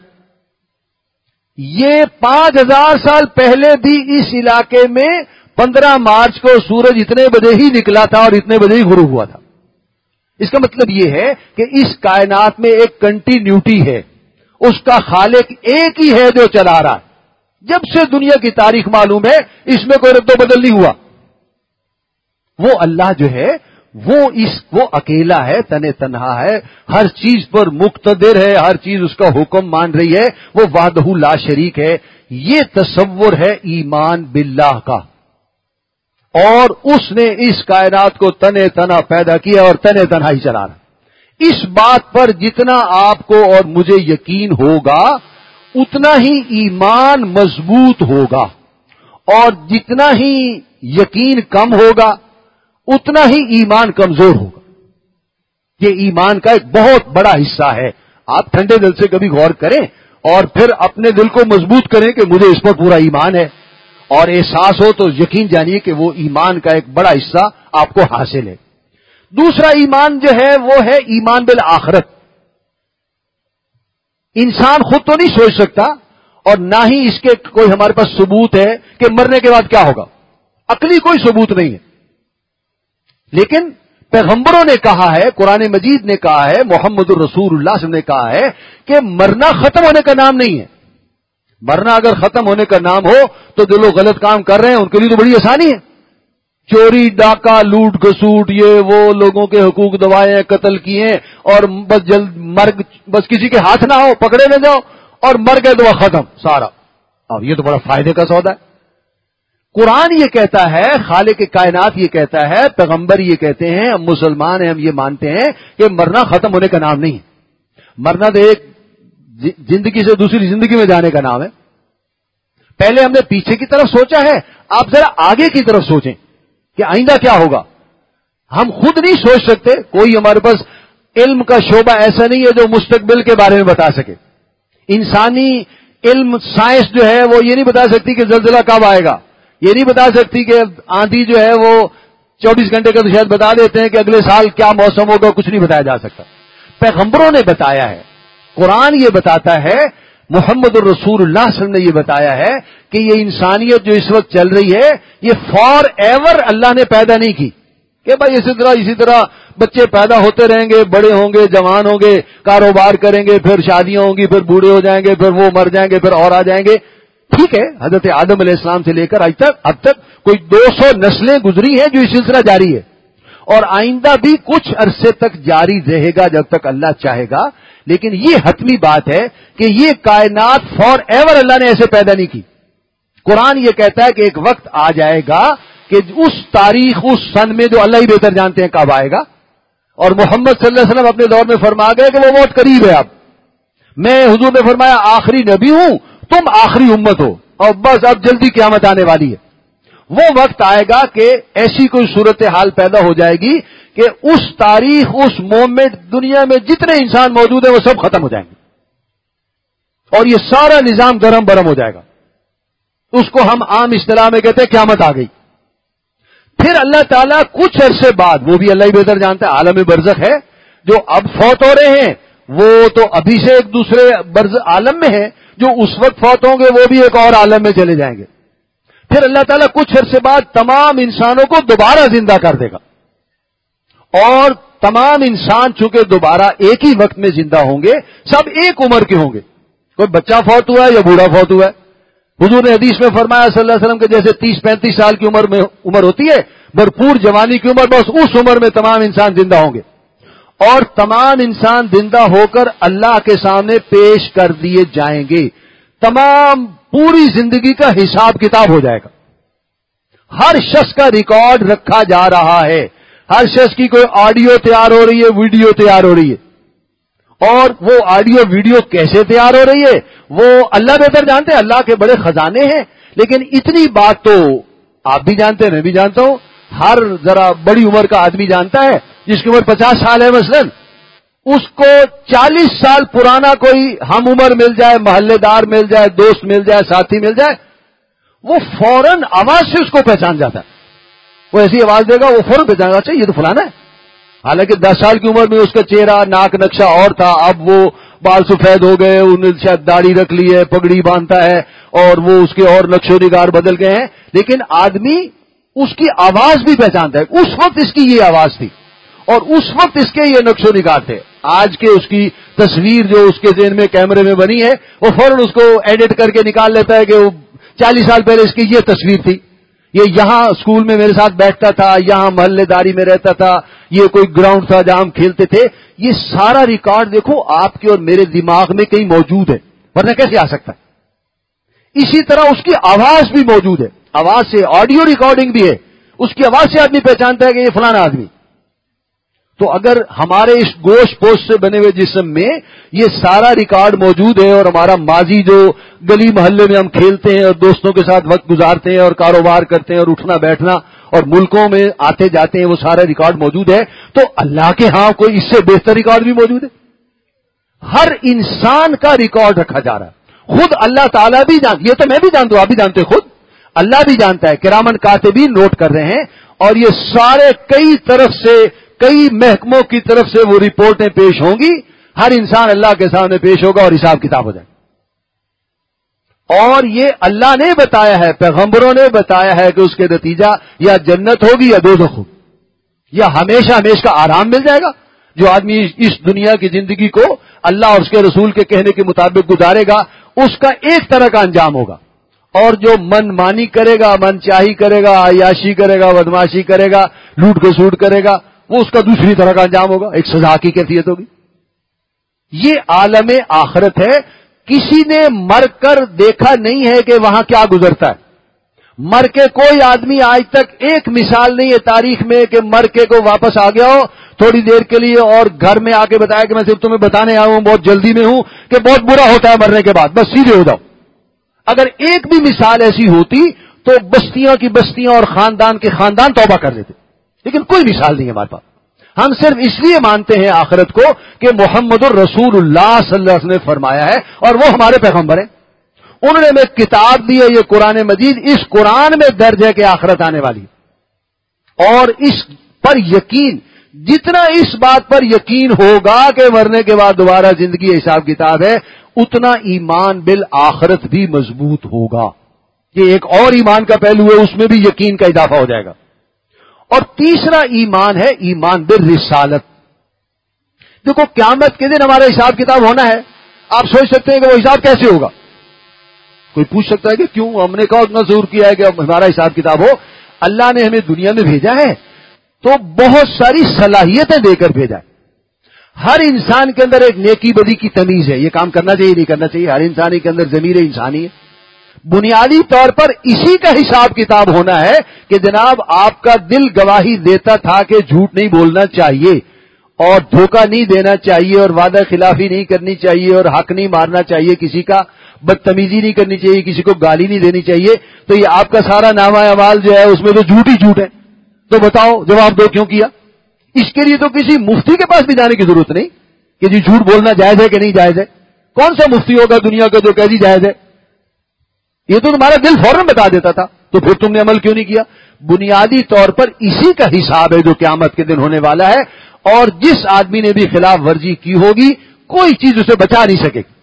A: یہ پانچ ہزار سال پہلے بھی اس علاقے میں پندرہ مارچ کو سورج اتنے بجے ہی نکلا تھا اور اتنے بجے ہی غروب ہوا تھا. اس کا مطلب یہ ہے کہ اس کائنات میں ایک کنٹینیوٹی ہے، اس کا خالق ایک ہی ہے جو چلا رہا ہے. جب سے دنیا کی تاریخ معلوم ہے اس میں کوئی رد و بدل نہیں ہوا. وہ اللہ جو ہے وہ اس وہ اکیلا ہے، تنے تنہا ہے، ہر چیز پر مقتدر ہے، ہر چیز اس کا حکم مان رہی ہے، وہ وحدہ لا شریک ہے. یہ تصور ہے ایمان باللہ کا. اور اس نے اس کائنات کو تنے تنہا پیدا کیا اور تنے تنہا ہی چلا رہا. اس بات پر جتنا آپ کو اور مجھے یقین ہوگا اتنا ہی ایمان مضبوط ہوگا، اور جتنا ہی یقین کم ہوگا اتنا ہی ایمان کمزور ہوگا. یہ ایمان کا ایک بہت بڑا حصہ ہے. آپ ٹھنڈے دل سے کبھی غور کریں اور پھر اپنے دل کو مضبوط کریں کہ مجھے اس پر پورا ایمان ہے، اور احساس ہو تو یقین جانیے کہ وہ ایمان کا ایک بڑا حصہ آپ کو حاصل ہے. دوسرا ایمان جو ہے وہ ہے ایمان بالآخرت. انسان خود تو نہیں سوچ سکتا اور نہ ہی اس کے کوئی ہمارے پاس ثبوت ہے کہ مرنے کے بعد کیا ہوگا. عقلی کوئی ثبوت نہیں ہے. لیکن پیغمبروں نے کہا ہے، قرآن مجید نے کہا ہے، محمد الرسول اللہ صلی اللہ علیہ وسلم نے کہا ہے کہ مرنا ختم ہونے کا نام نہیں ہے. مرنا اگر ختم ہونے کا نام ہو تو جو لوگ غلط کام کر رہے ہیں ان کے لیے تو بڑی آسانی ہے. چوری ڈاکہ لوٹ گھسوٹ یہ وہ لوگوں کے حقوق دبائے، قتل کیے اور بس جلد مرگ، بس کسی کے ہاتھ نہ ہو، پکڑے نہ جاؤ اور مر گئے تو وہ ختم سارا. اب یہ تو بڑا فائدے کا سودا ہے. قرآن یہ کہتا ہے، خالق کائنات یہ کہتا ہے، پیغمبر یہ کہتے ہیں، ہم مسلمان ہیں، ہم یہ مانتے ہیں کہ مرنا ختم ہونے کا نام نہیں ہے. مرنا تو ایک زندگی سے دوسری زندگی میں جانے کا نام ہے. پہلے ہم نے پیچھے کی طرف سوچا ہے، آپ ذرا آگے کی طرف سوچیں کہ آئندہ کیا ہوگا. ہم خود نہیں سوچ سکتے، کوئی ہمارے پاس علم کا شعبہ ایسا نہیں ہے جو مستقبل کے بارے میں بتا سکے. انسانی علم سائنس جو ہے وہ یہ نہیں بتا سکتی کہ زلزلہ کب آئے گا، یہ نہیں بتا سکتی کہ آندھی جو ہے وہ چوبیس گھنٹے کا تو شاید بتا دیتے ہیں کہ اگلے سال کیا موسم ہوگا، کچھ نہیں بتایا جا سکتا. پیغمبروں نے بتایا ہے، قرآن یہ بتاتا ہے، محمد الرسول اللہ صلی اللہ علیہ وسلم نے یہ بتایا ہے کہ یہ انسانیت جو اس وقت چل رہی ہے یہ فار ایور اللہ نے پیدا نہیں کی کہ بھائی اسی طرح اسی طرح بچے پیدا ہوتے رہیں گے، بڑے ہوں گے، جوان ہوں گے، کاروبار کریں گے، پھر شادیاں ہوں گی، پھر بوڑھے ہو جائیں گے، پھر وہ مر جائیں گے، پھر اور آ جائیں گے. ٹھیک ہے، حضرت آدم علیہ السلام سے لے کر آج تک اب تک کوئی دو سو نسلیں گزری ہیں جو یہ سلسلہ جاری ہے، اور آئندہ بھی کچھ عرصے تک جاری رہے گا جب تک اللہ چاہے گا. لیکن یہ حتمی بات ہے کہ یہ کائنات فار ایور اللہ نے ایسے پیدا نہیں کی. قرآن یہ کہتا ہے کہ ایک وقت آ جائے گا کہ اس تاریخ، اس سن میں جو اللہ ہی بہتر جانتے ہیں کب آئے گا. اور محمد صلی اللہ علیہ وسلم اپنے دور میں فرما گئے کہ وہ بہت قریب ہے. اب میں حضور نے فرمایا آخری نبی ہوں، تم آخری امت ہو، اور بس اب جلدی قیامت آنے والی ہے. وہ وقت آئے گا کہ ایسی کوئی صورتحال پیدا ہو جائے گی کہ اس تاریخ، اس مومنٹ، دنیا میں جتنے انسان موجود ہیں وہ سب ختم ہو جائیں گے اور یہ سارا نظام گرم برم ہو جائے گا. اس کو ہم عام اصطلاح میں کہتے ہیں قیامت آ گئی. پھر اللہ تعالیٰ کچھ عرصے بعد، وہ بھی اللہ ہی بہتر جانتا ہے، عالم برزخ ہے، جو اب فوت ہو رہے ہیں وہ تو ابھی سے ایک دوسرے برز عالم میں ہیں، جو اس وقت فوت ہوں گے وہ بھی ایک اور عالم میں چلے جائیں گے. پھر اللہ تعالیٰ کچھ عرصے بعد تمام انسانوں کو دوبارہ زندہ کر دے گا اور تمام انسان چونکہ دوبارہ ایک ہی وقت میں زندہ ہوں گے، سب ایک عمر کے ہوں گے، کوئی بچہ فوت ہوا ہے یا بوڑھا فوت ہوا ہے. حضور نے حدیث میں فرمایا صلی اللہ علیہ وسلم کہ جیسے تیس پینتیس سال کی عمر میں عمر ہوتی ہے، بھرپور جوانی کی عمر، بس اس عمر میں تمام انسان زندہ ہوں گے، اور تمام انسان زندہ ہو کر اللہ کے سامنے پیش کر دیے جائیں گے. تمام پوری زندگی کا حساب کتاب ہو جائے گا. ہر شخص کا ریکارڈ رکھا جا رہا ہے. ہر شخص کی کوئی آڈیو تیار ہو رہی ہے، ویڈیو تیار ہو رہی ہے، اور وہ آڈیو ویڈیو کیسے تیار ہو رہی ہے وہ اللہ بہتر جانتے ہیں، اللہ کے بڑے خزانے ہیں. لیکن اتنی بات تو آپ بھی جانتے ہیں، میں بھی جانتا ہوں، ہر ذرا بڑی عمر کا آدمی جانتا ہے. جس کی عمر پچاس سال ہے مثلا، اس کو چالیس سال پرانا کوئی ہم عمر مل جائے، محلے دار مل جائے، دوست مل جائے، ساتھی مل جائے، وہ فوراً آواز سے اس کو پہچان جاتا ہے. وہ ایسی آواز دے گا، وہ فوراً پہچان گا، اچھا یہ تو فلانا ہے. حالانکہ دس سال کی عمر میں اس کا چہرہ ناک نقشہ اور تھا، اب وہ بال سفید ہو گئے، انہوں نے شاید داڑھی رکھ لی ہے، پگڑی باندھتا ہے، اور وہ اس کے اور نقش و نگار بدل گئے ہیں. لیکن آدمی اس کی آواز بھی پہچانتا ہے. اس وقت اس کی یہ آواز تھی اور اس وقت اس کے یہ نقش و نگار تھے. آج کے اس کی تصویر جو اس کے ذہن میں کیمرے میں بنی ہے، وہ فوراً اس کو ایڈٹ کر کے نکال لیتا ہے کہ وہ چالیس سال پہلے اس کی یہ تصویر تھی، یہ یہاں اسکول میں میرے ساتھ بیٹھتا تھا، یہاں محلے داری میں رہتا تھا، یہ کوئی گراؤنڈ تھا جہاں ہم کھیلتے تھے. یہ سارا ریکارڈ دیکھو آپ کے اور میرے دماغ میں کہیں موجود ہے، ورنہ کیسے آ سکتا ہے. اسی طرح اس کی آواز بھی موجود ہے، آواز سے آڈیو ریکارڈنگ بھی ہے، اس کی آواز سے آدمی پہچانتا ہے کہ یہ فلانا آدمی. تو اگر ہمارے اس گوشت پوش سے بنے ہوئے جسم میں یہ سارا ریکارڈ موجود ہے، اور ہمارا ماضی جو گلی محلے میں ہم کھیلتے ہیں اور دوستوں کے ساتھ وقت گزارتے ہیں اور کاروبار کرتے ہیں اور اٹھنا بیٹھنا اور ملکوں میں آتے جاتے ہیں، وہ سارا ریکارڈ موجود ہے، تو اللہ کے ہاں کوئی اس سے بہتر ریکارڈ بھی موجود ہے. ہر انسان کا ریکارڈ رکھا جا رہا ہے. خود اللہ تعالیٰ بھی جانتے، یہ تو میں بھی جانتا ہوں، آپ بھی جانتے، خود اللہ بھی جانتا ہے. کرامن کاتبین نوٹ کر رہے ہیں، اور یہ سارے کئی طرف سے، کئی محکموں کی طرف سے وہ رپورٹیں پیش ہوں گی. ہر انسان اللہ کے سامنے پیش ہوگا اور حساب کتاب ہو جائے. اور یہ اللہ نے بتایا ہے، پیغمبروں نے بتایا ہے کہ اس کے نتیجہ یا جنت ہوگی یا دوزخ ہوگی، یا ہمیشہ ہمیشہ کا آرام مل جائے گا. جو آدمی اس دنیا کی زندگی کو اللہ اور اس کے رسول کے کہنے کے مطابق گزارے گا، اس کا ایک طرح کا انجام ہوگا. اور جو من مانی کرے گا، من چاہی کرے گا، عیاشی کرے گا، بدماشی کرے گا، لوٹ کھسوٹ کرے گا، وہ اس کا دوسری طرح کا انجام ہوگا، ایک سزا کی کیفیت ہوگی. یہ عالم آخرت ہے. کسی نے مر کر دیکھا نہیں ہے کہ وہاں کیا گزرتا ہے. مر کے کوئی آدمی آج تک ایک مثال نہیں ہے تاریخ میں کہ مر کے کو واپس آ گیا ہو تھوڑی دیر کے لیے اور گھر میں آ کے بتایا کہ میں صرف تمہیں بتانے آیا ہوں، بہت جلدی میں ہوں، کہ بہت برا ہوتا ہے مرنے کے بعد، بس سیدھے ہو جاؤ. اگر ایک بھی مثال ایسی ہوتی تو بستیاں کی بستیاں اور خاندان کے خاندان توبہ کر لیتے. لیکن کوئی مثال نہیں ہے ہمارے پاس. ہم صرف اس لیے مانتے ہیں آخرت کو کہ محمد الرسول اللہ صلی اللہ علیہ وسلم نے فرمایا ہے، اور وہ ہمارے پیغمبر ہیں. انہوں نے ہمیں کتاب دی ہے، یہ قرآن مجید. اس قرآن میں درج ہے کہ آخرت آنے والی، اور اس پر یقین، جتنا اس بات پر یقین ہوگا کہ مرنے کے بعد دوبارہ زندگی حساب کتاب ہے، اتنا ایمان بالآخرت بھی مضبوط ہوگا. یہ ایک اور ایمان کا پہلو ہے، اس میں بھی یقین کا اضافہ ہو جائے گا. اور تیسرا ایمان ہے ایمان بالرسالت. دیکھو قیامت کے دن ہمارا حساب کتاب ہونا ہے. آپ سوچ سکتے ہیں کہ وہ حساب کیسے ہوگا. کوئی پوچھ سکتا ہے کہ کیوں ہم نے کہا اتنا ضرور کیا ہے کہ ہمارا حساب کتاب ہو. اللہ نے ہمیں دنیا میں بھیجا ہے تو بہت ساری صلاحیتیں دے کر بھیجا ہے. ہر انسان کے اندر ایک نیکی بدی کی تمیز ہے، یہ کام کرنا چاہیے نہیں کرنا چاہیے. ہر انسان کے اندر ضمیر انسانی ہے. بنیادی طور پر اسی کا حساب کتاب ہونا ہے کہ جناب آپ کا دل گواہی دیتا تھا کہ جھوٹ نہیں بولنا چاہیے اور دھوکہ نہیں دینا چاہیے اور وعدہ خلافی نہیں کرنی چاہیے اور حق نہیں مارنا چاہیے، کسی کا بدتمیزی نہیں کرنی چاہیے، کسی کو گالی نہیں دینی چاہیے. تو یہ آپ کا سارا نامہ اعمال جو ہے اس میں تو جھوٹ ہی جھوٹ ہے. تو بتاؤ جواب دو کیوں کیا. اس کے لیے تو کسی مفتی کے پاس بھی جانے کی ضرورت نہیں کہ جی جھوٹ بولنا جائز ہے کہ نہیں جائز ہے. کون سا مفتی ہوگا دنیا کا جو کہہ دی جائز ہے. یہ تو تمہارا دل فوراً بتا دیتا تھا، تو پھر تم نے عمل کیوں نہیں کیا. بنیادی طور پر اسی کا حساب ہے جو قیامت کے دن ہونے والا ہے، اور جس آدمی نے بھی خلاف ورزی کی ہوگی کوئی چیز اسے بچا نہیں سکے گی.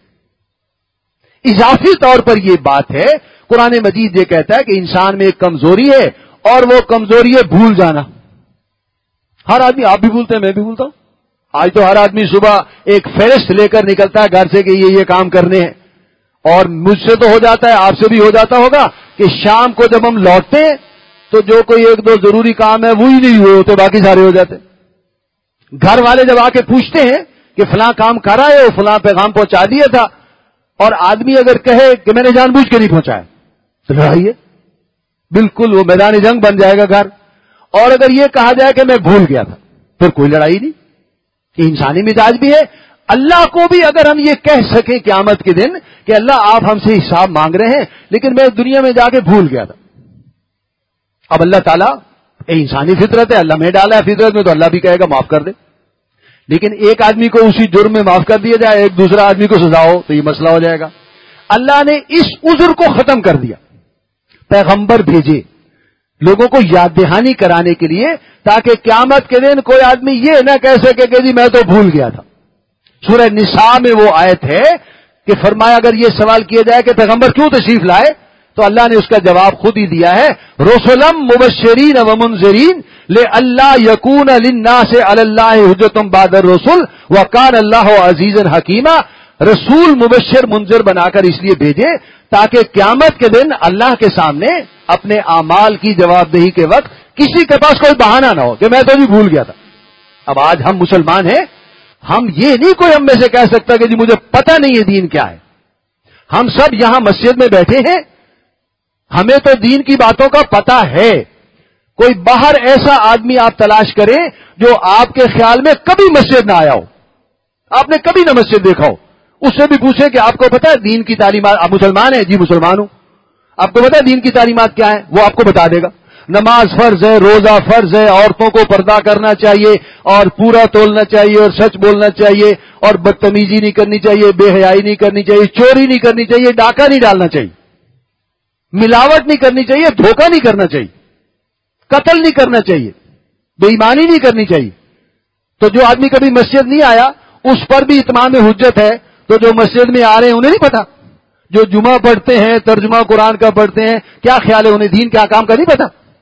A: اضافی طور پر یہ بات ہے، قرآن مجید یہ کہتا ہے کہ انسان میں ایک کمزوری ہے اور وہ کمزوری ہے بھول جانا. ہر آدمی، آپ بھی بھولتے ہیں، میں بھی بھولتا ہوں. آج تو ہر آدمی صبح ایک فہرست لے کر نکلتا ہے گھر سے کہ یہ یہ کام کرنے ہیں، اور مجھ سے تو ہو جاتا ہے، آپ سے بھی ہو جاتا ہوگا کہ شام کو جب ہم لوٹتے ہیں تو جو کوئی ایک دو ضروری کام ہے وہی نہیں ہوئے ہوتے، باقی سارے ہو جاتے. گھر والے جب آ کے پوچھتے ہیں کہ فلاں کام کرا ہے، وہ فلاں پیغام پہنچا دیا تھا، اور آدمی اگر کہے کہ میں نے جان بوجھ کے نہیں پہنچایا تو لڑائی ہے، بالکل وہ میدان جنگ بن جائے گا گھر. اور اگر یہ کہا جائے کہ میں بھول گیا تھا پھر کوئی لڑائی نہیں. یہ انسانی مزاج بھی ہے. اللہ کو بھی اگر ہم یہ کہہ سکیں قیامت کے دن کہ اللہ آپ ہم سے حساب مانگ رہے ہیں لیکن میں دنیا میں جا کے بھول گیا تھا، اب اللہ تعالیٰ انسانی فطرت ہے، اللہ میں ڈالا ہے فطرت میں، تو اللہ بھی کہے گا معاف کر دے. لیکن ایک آدمی کو اسی جرم میں معاف کر دیا جائے، ایک دوسرا آدمی کو سزا ہو تو یہ مسئلہ ہو جائے گا. اللہ نے اس عذر کو ختم کر دیا، پیغمبر بھیجے لوگوں کو یاد دہانی کرانے کے لیے، تاکہ قیامت کے دن کوئی آدمی یہ نہ کہہ سکے کہ جی میں تو بھول گیا تھا. سورہ نساء میں وہ آیت ہے کہ فرمایا اگر یہ سوال کیا جائے کہ پیغمبر کیوں تشریف لائے تو اللہ نے اس کا جواب خود ہی دیا ہے، رسولم مبشرین و منذرین لئلا یکون للناس علی اللہ حجۃ بعد الرسل وکان اللہ عزیزا حکیما. رسول مبشر منذر بنا کر اس لیے بھیجے تاکہ قیامت کے دن اللہ کے سامنے اپنے اعمال کی جواب دہی کے وقت کسی کے پاس کوئی بہانہ نہ ہو کہ میں تو بھی بھول گیا تھا. اب آج ہم مسلمان ہیں، ہم یہ نہیں کوئی ہم میں سے کہہ سکتا کہ جی مجھے پتہ نہیں ہے دین کیا ہے. ہم سب یہاں مسجد میں بیٹھے ہیں، ہمیں تو دین کی باتوں کا پتہ ہے. کوئی باہر ایسا آدمی آپ تلاش کریں جو آپ کے خیال میں کبھی مسجد نہ آیا ہو، آپ نے کبھی نہ مسجد دیکھا ہو، اس سے بھی پوچھیں کہ آپ کو پتہ ہے دین کی تعلیمات، آپ مسلمان ہیں؟ جی مسلمان ہوں. آپ کو پتہ ہے دین کی تعلیمات کیا ہیں؟ وہ آپ کو بتا دے گا. نماز فرض ہے، روزہ فرض ہے، عورتوں کو پردہ کرنا چاہیے اور پورا تولنا چاہیے اور سچ بولنا چاہیے اور بدتمیزی نہیں کرنی چاہیے، بے حیائی نہیں کرنی چاہیے، چوری نہیں کرنی چاہیے، ڈاکہ نہیں ڈالنا چاہیے، ملاوٹ نہیں کرنی چاہیے، دھوکہ نہیں کرنا چاہیے، قتل نہیں کرنا چاہیے، بے ایمانی نہیں کرنی چاہیے. تو جو آدمی کبھی مسجد نہیں آیا اس پر بھی اتمام حجت ہے. تو جو مسجد میں آ رہے ہیں انہیں نہیں پتا، جو جمعہ پڑھتے ہیں، ترجمہ قرآن کا پڑھتے ہیں، کیا خیال ہے انہیں دین کیا کام کا نہیں پتا؟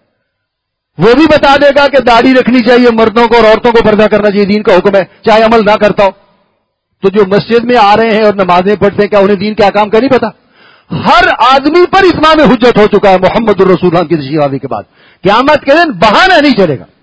A: وہ بھی بتا دے گا کہ داڑھی رکھنی چاہیے مردوں کو اور عورتوں کو پردہ کرنا چاہیے، دین کا حکم ہے، چاہے عمل نہ کرتا ہو. تو جو مسجد میں آ رہے ہیں اور نمازیں پڑھتے ہیں، کیا انہیں دین کیا کام کا نہیں پتا؟ ہر آدمی پر اتمام حجت ہو چکا ہے محمد الرسول اللہ کی تشریف آوری کے بعد. قیامت کے دن بہانہ نہیں چلے گا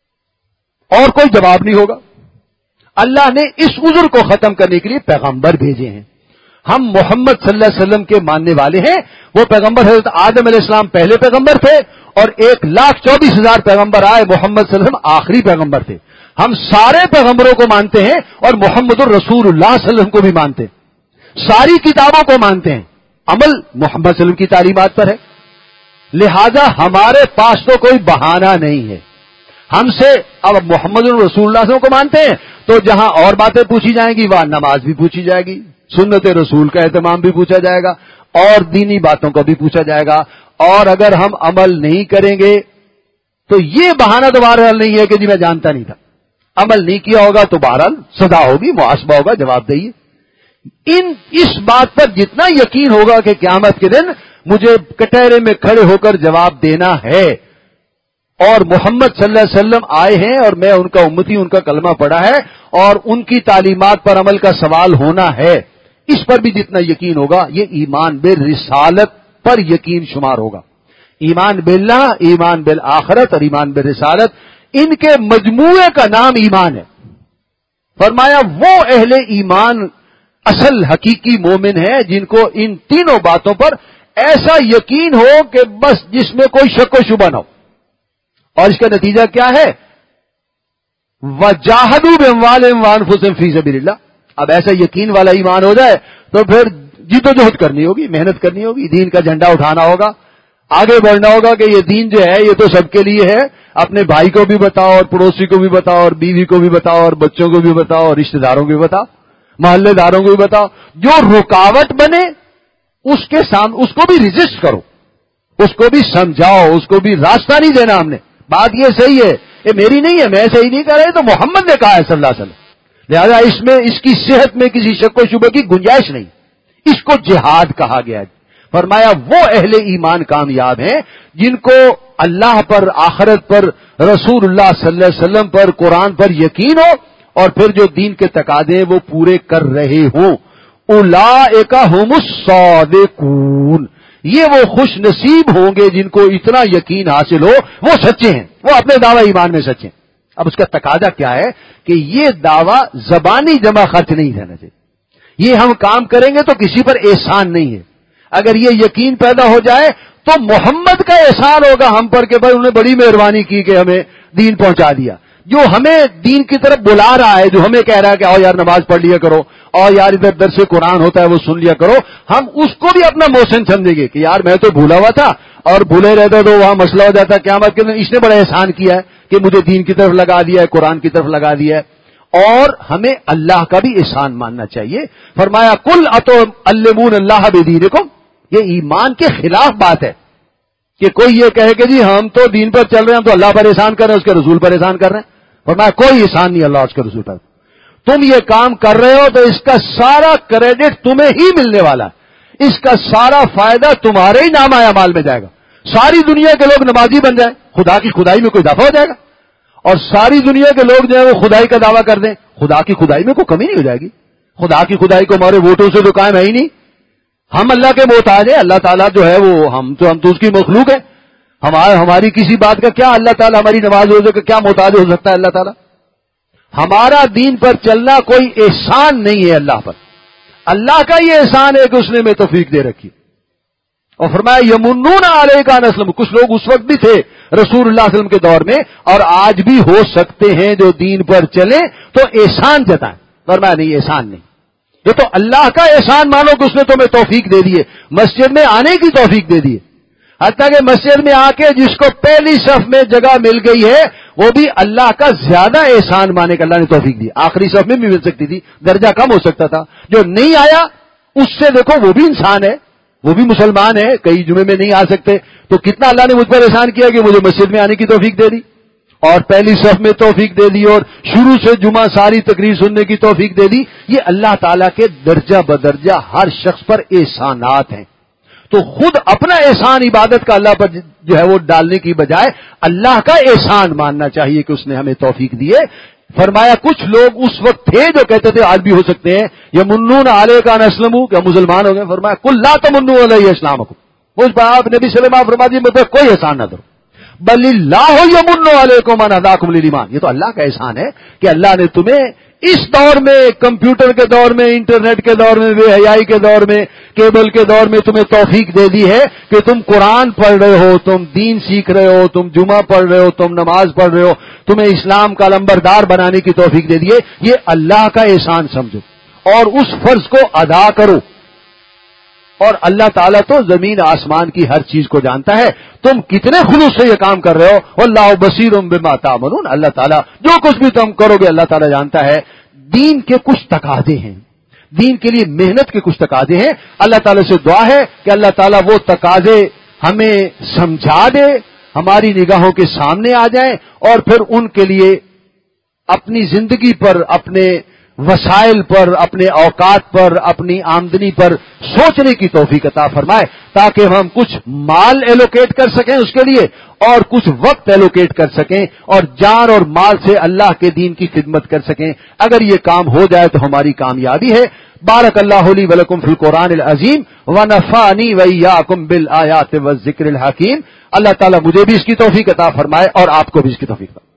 A: اور کوئی جواب نہیں ہوگا. اللہ نے اس عذر کو ختم کرنے کے لیے پیغمبر بھیجے ہیں. ہم محمد صلی اللہ علیہ وسلم کے ماننے والے ہیں. وہ پیغمبر حضرت آدم علیہ السلام پہلے پیغمبر تھے اور ایک لاکھ چوبیس ہزار پیغمبر آئے، محمد صلی اللہ علیہ وسلم آخری پیغمبر تھے. ہم سارے پیغمبروں کو مانتے ہیں اور محمد الرسول اللہ صلی اللہ علیہ وسلم کو بھی مانتے ہیں. ساری کتابوں کو مانتے ہیں. عمل محمد صلی اللہ علیہ وسلم کی تعلیمات پر ہے. لہذا ہمارے پاس تو کوئی بہانہ نہیں ہے. ہم سے اب محمد الرسول اللہ صلی اللہ علیہ وسلم کو مانتے ہیں تو جہاں اور باتیں پوچھی جائیں گی وہاں نماز بھی پوچھی جائے گی، سنت رسول کا اہتمام بھی پوچھا جائے گا اور دینی باتوں کا بھی پوچھا جائے گا. اور اگر ہم عمل نہیں کریں گے تو یہ بہانہ تو بہرحال نہیں ہے کہ جی میں جانتا نہیں تھا. عمل نہیں کیا ہوگا تو بہرحال سزا ہوگی، محاسبہ ہوگا، جواب دہیے. ان اس بات پر جتنا یقین ہوگا کہ قیامت کے دن مجھے کٹہرے میں کھڑے ہو کر جواب دینا ہے اور محمد صلی اللہ علیہ وسلم آئے ہیں اور میں ان کا امتی، ان کا کلمہ پڑھا ہے اور ان کی تعلیمات پر عمل کا سوال ہونا ہے، اس پر بھی جتنا یقین ہوگا یہ ایمان بالرسالت پر یقین شمار ہوگا. ایمان باللہ، ایمان بالآخرت اور ایمان بالرسالت، ان کے مجموعے کا نام ایمان ہے. فرمایا وہ اہل ایمان اصل حقیقی مومن ہے جن کو ان تینوں باتوں پر ایسا یقین ہو کہ بس جس میں کوئی شک و شبہ نہ ہو. اور اس کا نتیجہ کیا ہے؟ وَجَاهَدُوا بِأَمْوَالِهِمْ وَأَنفُسِهِمْ فِي سَبِيلِ اللَّهِ. اب ایسا یقین والا ایمان ہو جائے تو پھر جد و جہد کرنی ہوگی، محنت کرنی ہوگی، دین کا جھنڈا اٹھانا ہوگا، آگے بڑھنا ہوگا کہ یہ دین جو ہے یہ تو سب کے لیے ہے. اپنے بھائی کو بھی بتاؤ اور پڑوسی کو بھی بتاؤ اور بیوی کو بھی بتاؤ اور بچوں کو بھی بتاؤ اور رشتہ داروں کو بھی بتاؤ، محلے داروں کو بھی بتاؤ. جو رکاوٹ بنے اس کے سامنے اس کو بھی ریزسٹ کرو، اس کو بھی سمجھاؤ، اس کو بھی راستہ نہیں دینا. ہم نے بات یہ صحیح ہے، یہ میری نہیں ہے، میں صحیح نہیں کر رہا، تو محمد نے کہا ہے صلی اللہ علیہ وسلم. لہذا اس میں اس کی صحت میں کسی شک و شبہ کی گنجائش نہیں. اس کو جہاد کہا گیا ہے. فرمایا وہ اہل ایمان کامیاب ہیں جن کو اللہ پر، آخرت پر رسول اللہ صلی اللہ علیہ وسلم پر، قرآن پر یقین ہو، اور پھر جو دین کے تقاضے وہ پورے کر رہے ہوں. اولئک هم الصادقون، یہ وہ خوش نصیب ہوں گے جن کو اتنا یقین حاصل ہو، وہ سچے ہیں، وہ اپنے دعوی ایمان میں سچے ہیں. اب اس کا تقاضا کیا ہے کہ یہ دعویٰ زبانی جمع خرچ نہیں رہنا چاہیے. یہ ہم کام کریں گے تو کسی پر احسان نہیں ہے. اگر یہ یقین پیدا ہو جائے تو محمد کا احسان ہوگا ہم پر کہ بھائی انہوں نے بڑی مہربانی کی کہ ہمیں دین پہنچا دیا. جو ہمیں دین کی طرف بلا رہا ہے، جو ہمیں کہہ رہا ہے کہ آؤ یار نماز پڑھ لیا کرو، اور یار ادھر درس قرآن ہوتا ہے وہ سن لیا کرو، ہم اس کو بھی اپنا محسن سمجھیں گے کہ یار میں تو بھولا ہوا تھا، اور بھولے رہتا تو وہاں مسئلہ ہو جاتا. قیامت کے دن اس نے بڑا احسان کیا ہے کہ مجھے دین کی طرف لگا دیا ہے، قرآن کی طرف لگا دیا ہے. اور ہمیں اللہ کا بھی احسان ماننا چاہیے. فرمایا کل اتعلمون اللہ بدینکم، یہ ایمان کے خلاف بات ہے کہ کوئی یہ کہے کہ جی ہم تو دین پر چل رہے ہیں، ہم تو اللہ پر احسان کر رہے ہیں، اس کے رسول پر احسان کر رہے ہیں. فرمایا کوئی احسان نہیں اللہ اس کے رسول پر. تم یہ کام کر رہے ہو تو اس کا سارا کریڈٹ تمہیں ہی ملنے والا ہے، اس کا سارا فائدہ تمہارے ہی نامہ اعمال میں جائے گا. ساری دنیا کے لوگ نمازی بن جائیں، خدا کی خدائی میں کوئی اضافہ ہو جائے گا، اور ساری دنیا کے لوگ جو ہے وہ خدائی کا دعویٰ کر دیں، خدا کی خدائی میں کوئی کمی نہیں ہو جائے گی. خدا کی خدائی کو ہمارے ووٹوں سے تو قائم ہے ہی نہیں. ہم اللہ کے محتاج ہیں. اللہ تعالیٰ جو ہے وہ ہم تو ہم تو اس کی مخلوق ہے. ہمارا ہماری کسی بات کا کیا اللہ تعالیٰ، ہماری نماز روزے کا کیا محتاج ہو سکتا ہے اللہ تعالیٰ. ہمارا دین پر چلنا کوئی احسان نہیں ہے اللہ پر. اللہ کا یہ احسان ہے کہ اس نے ہمیں توفیق دے رکھی. اور فرمایا یمنون علیک ان اسلموا، کچھ لوگ اس وقت بھی تھے رسول اللہ صلی اللہ علیہ وسلم کے دور میں اور آج بھی ہو سکتے ہیں جو دین پر چلیں تو احسان جتائیں. فرمایا نہیں، احسان نہیں، یہ تو اللہ کا احسان مانو کہ اس نے تمہیں توفیق دے دی ہے، مسجد میں آنے کی توفیق دے دی ہے. حتیٰ کہ مسجد میں آ کے جس کو پہلی صف میں جگہ مل گئی ہے وہ بھی اللہ کا زیادہ احسان مانے کہ اللہ نے توفیق دی. آخری صف میں بھی مل سکتی تھی، درجہ کم ہو سکتا تھا. جو نہیں آیا اس سے دیکھو وہ بھی انسان ہے، وہ بھی مسلمان ہے. کئی جمعے میں نہیں آ سکتے تو کتنا اللہ نے مجھ پر احسان کیا کہ مجھے مسجد میں آنے کی توفیق دے دی، اور پہلی صف میں توفیق دے دی، اور شروع سے جمعہ ساری تقریر سننے کی توفیق دے دی. یہ اللہ تعالیٰ کے درجہ بدرجہ ہر شخص پر احسانات ہیں. تو خود اپنا احسان عبادت کا اللہ پر جو ہے وہ ڈالنے کی بجائے اللہ کا احسان ماننا چاہیے کہ اس نے ہمیں توفیق دیے. فرمایا کچھ لوگ اس وقت تھے جو کہتے تھے آج بھی ہو سکتے ہیں یمنون علیک ان اسلموا، کیا مسلمان ہو گئے. فرمایا کل لا تمنوا علی اسلامکم، مجھ پر آپ نبی صلی اللہ علیہ وسلم فرما دیے مجھ پر کوئی احسان نہ کرو، بل اللہ یمن علیکم ان ہداکم للایمان. یہ تو اللہ کا احسان ہے کہ اللہ نے تمہیں اس دور میں، کمپیوٹر کے دور میں، انٹرنیٹ کے دور میں، بے حیائی کے دور میں، کیبل کے دور میں تمہیں توفیق دے دی ہے کہ تم قرآن پڑھ رہے ہو، تم دین سیکھ رہے ہو، تم جمعہ پڑھ رہے ہو، تم نماز پڑھ رہے ہو، تمہیں اسلام کا لمبردار بنانے کی توفیق دے دی ہے. یہ اللہ کا احسان سمجھو اور اس فرض کو ادا کرو. اور اللہ تعالیٰ تو زمین آسمان کی ہر چیز کو جانتا ہے. تم کتنے خلوص سے یہ کام کر رہے ہو. واللہ بصیر بما تعملون، اللہ تعالیٰ جو کچھ بھی تم کرو گے اللہ تعالیٰ جانتا ہے. دین کے کچھ تقاضے ہیں، دین کے لیے محنت کے کچھ تقاضے ہیں. اللہ تعالیٰ سے دعا ہے کہ اللہ تعالیٰ وہ تقاضے ہمیں سمجھا دے، ہماری نگاہوں کے سامنے آ جائیں، اور پھر ان کے لیے اپنی زندگی پر، اپنے وسائل پر، اپنے اوقات پر، اپنی آمدنی پر سوچنے کی توفیق عطا فرمائے تاکہ ہم کچھ مال ایلوکیٹ کر سکیں اس کے لیے اور کچھ وقت ایلوکیٹ کر سکیں اور جان اور مال سے اللہ کے دین کی خدمت کر سکیں. اگر یہ کام ہو جائے تو ہماری کامیابی ہے. بارک اللہ لی ولکم فی القرآن العظیم ونفعنی وایاکم بالآیات والذکر الحکیم. اللہ تعالیٰ مجھے بھی اس کی توفیق عطا فرمائے اور آپ کو بھی اس کی توفیق عطا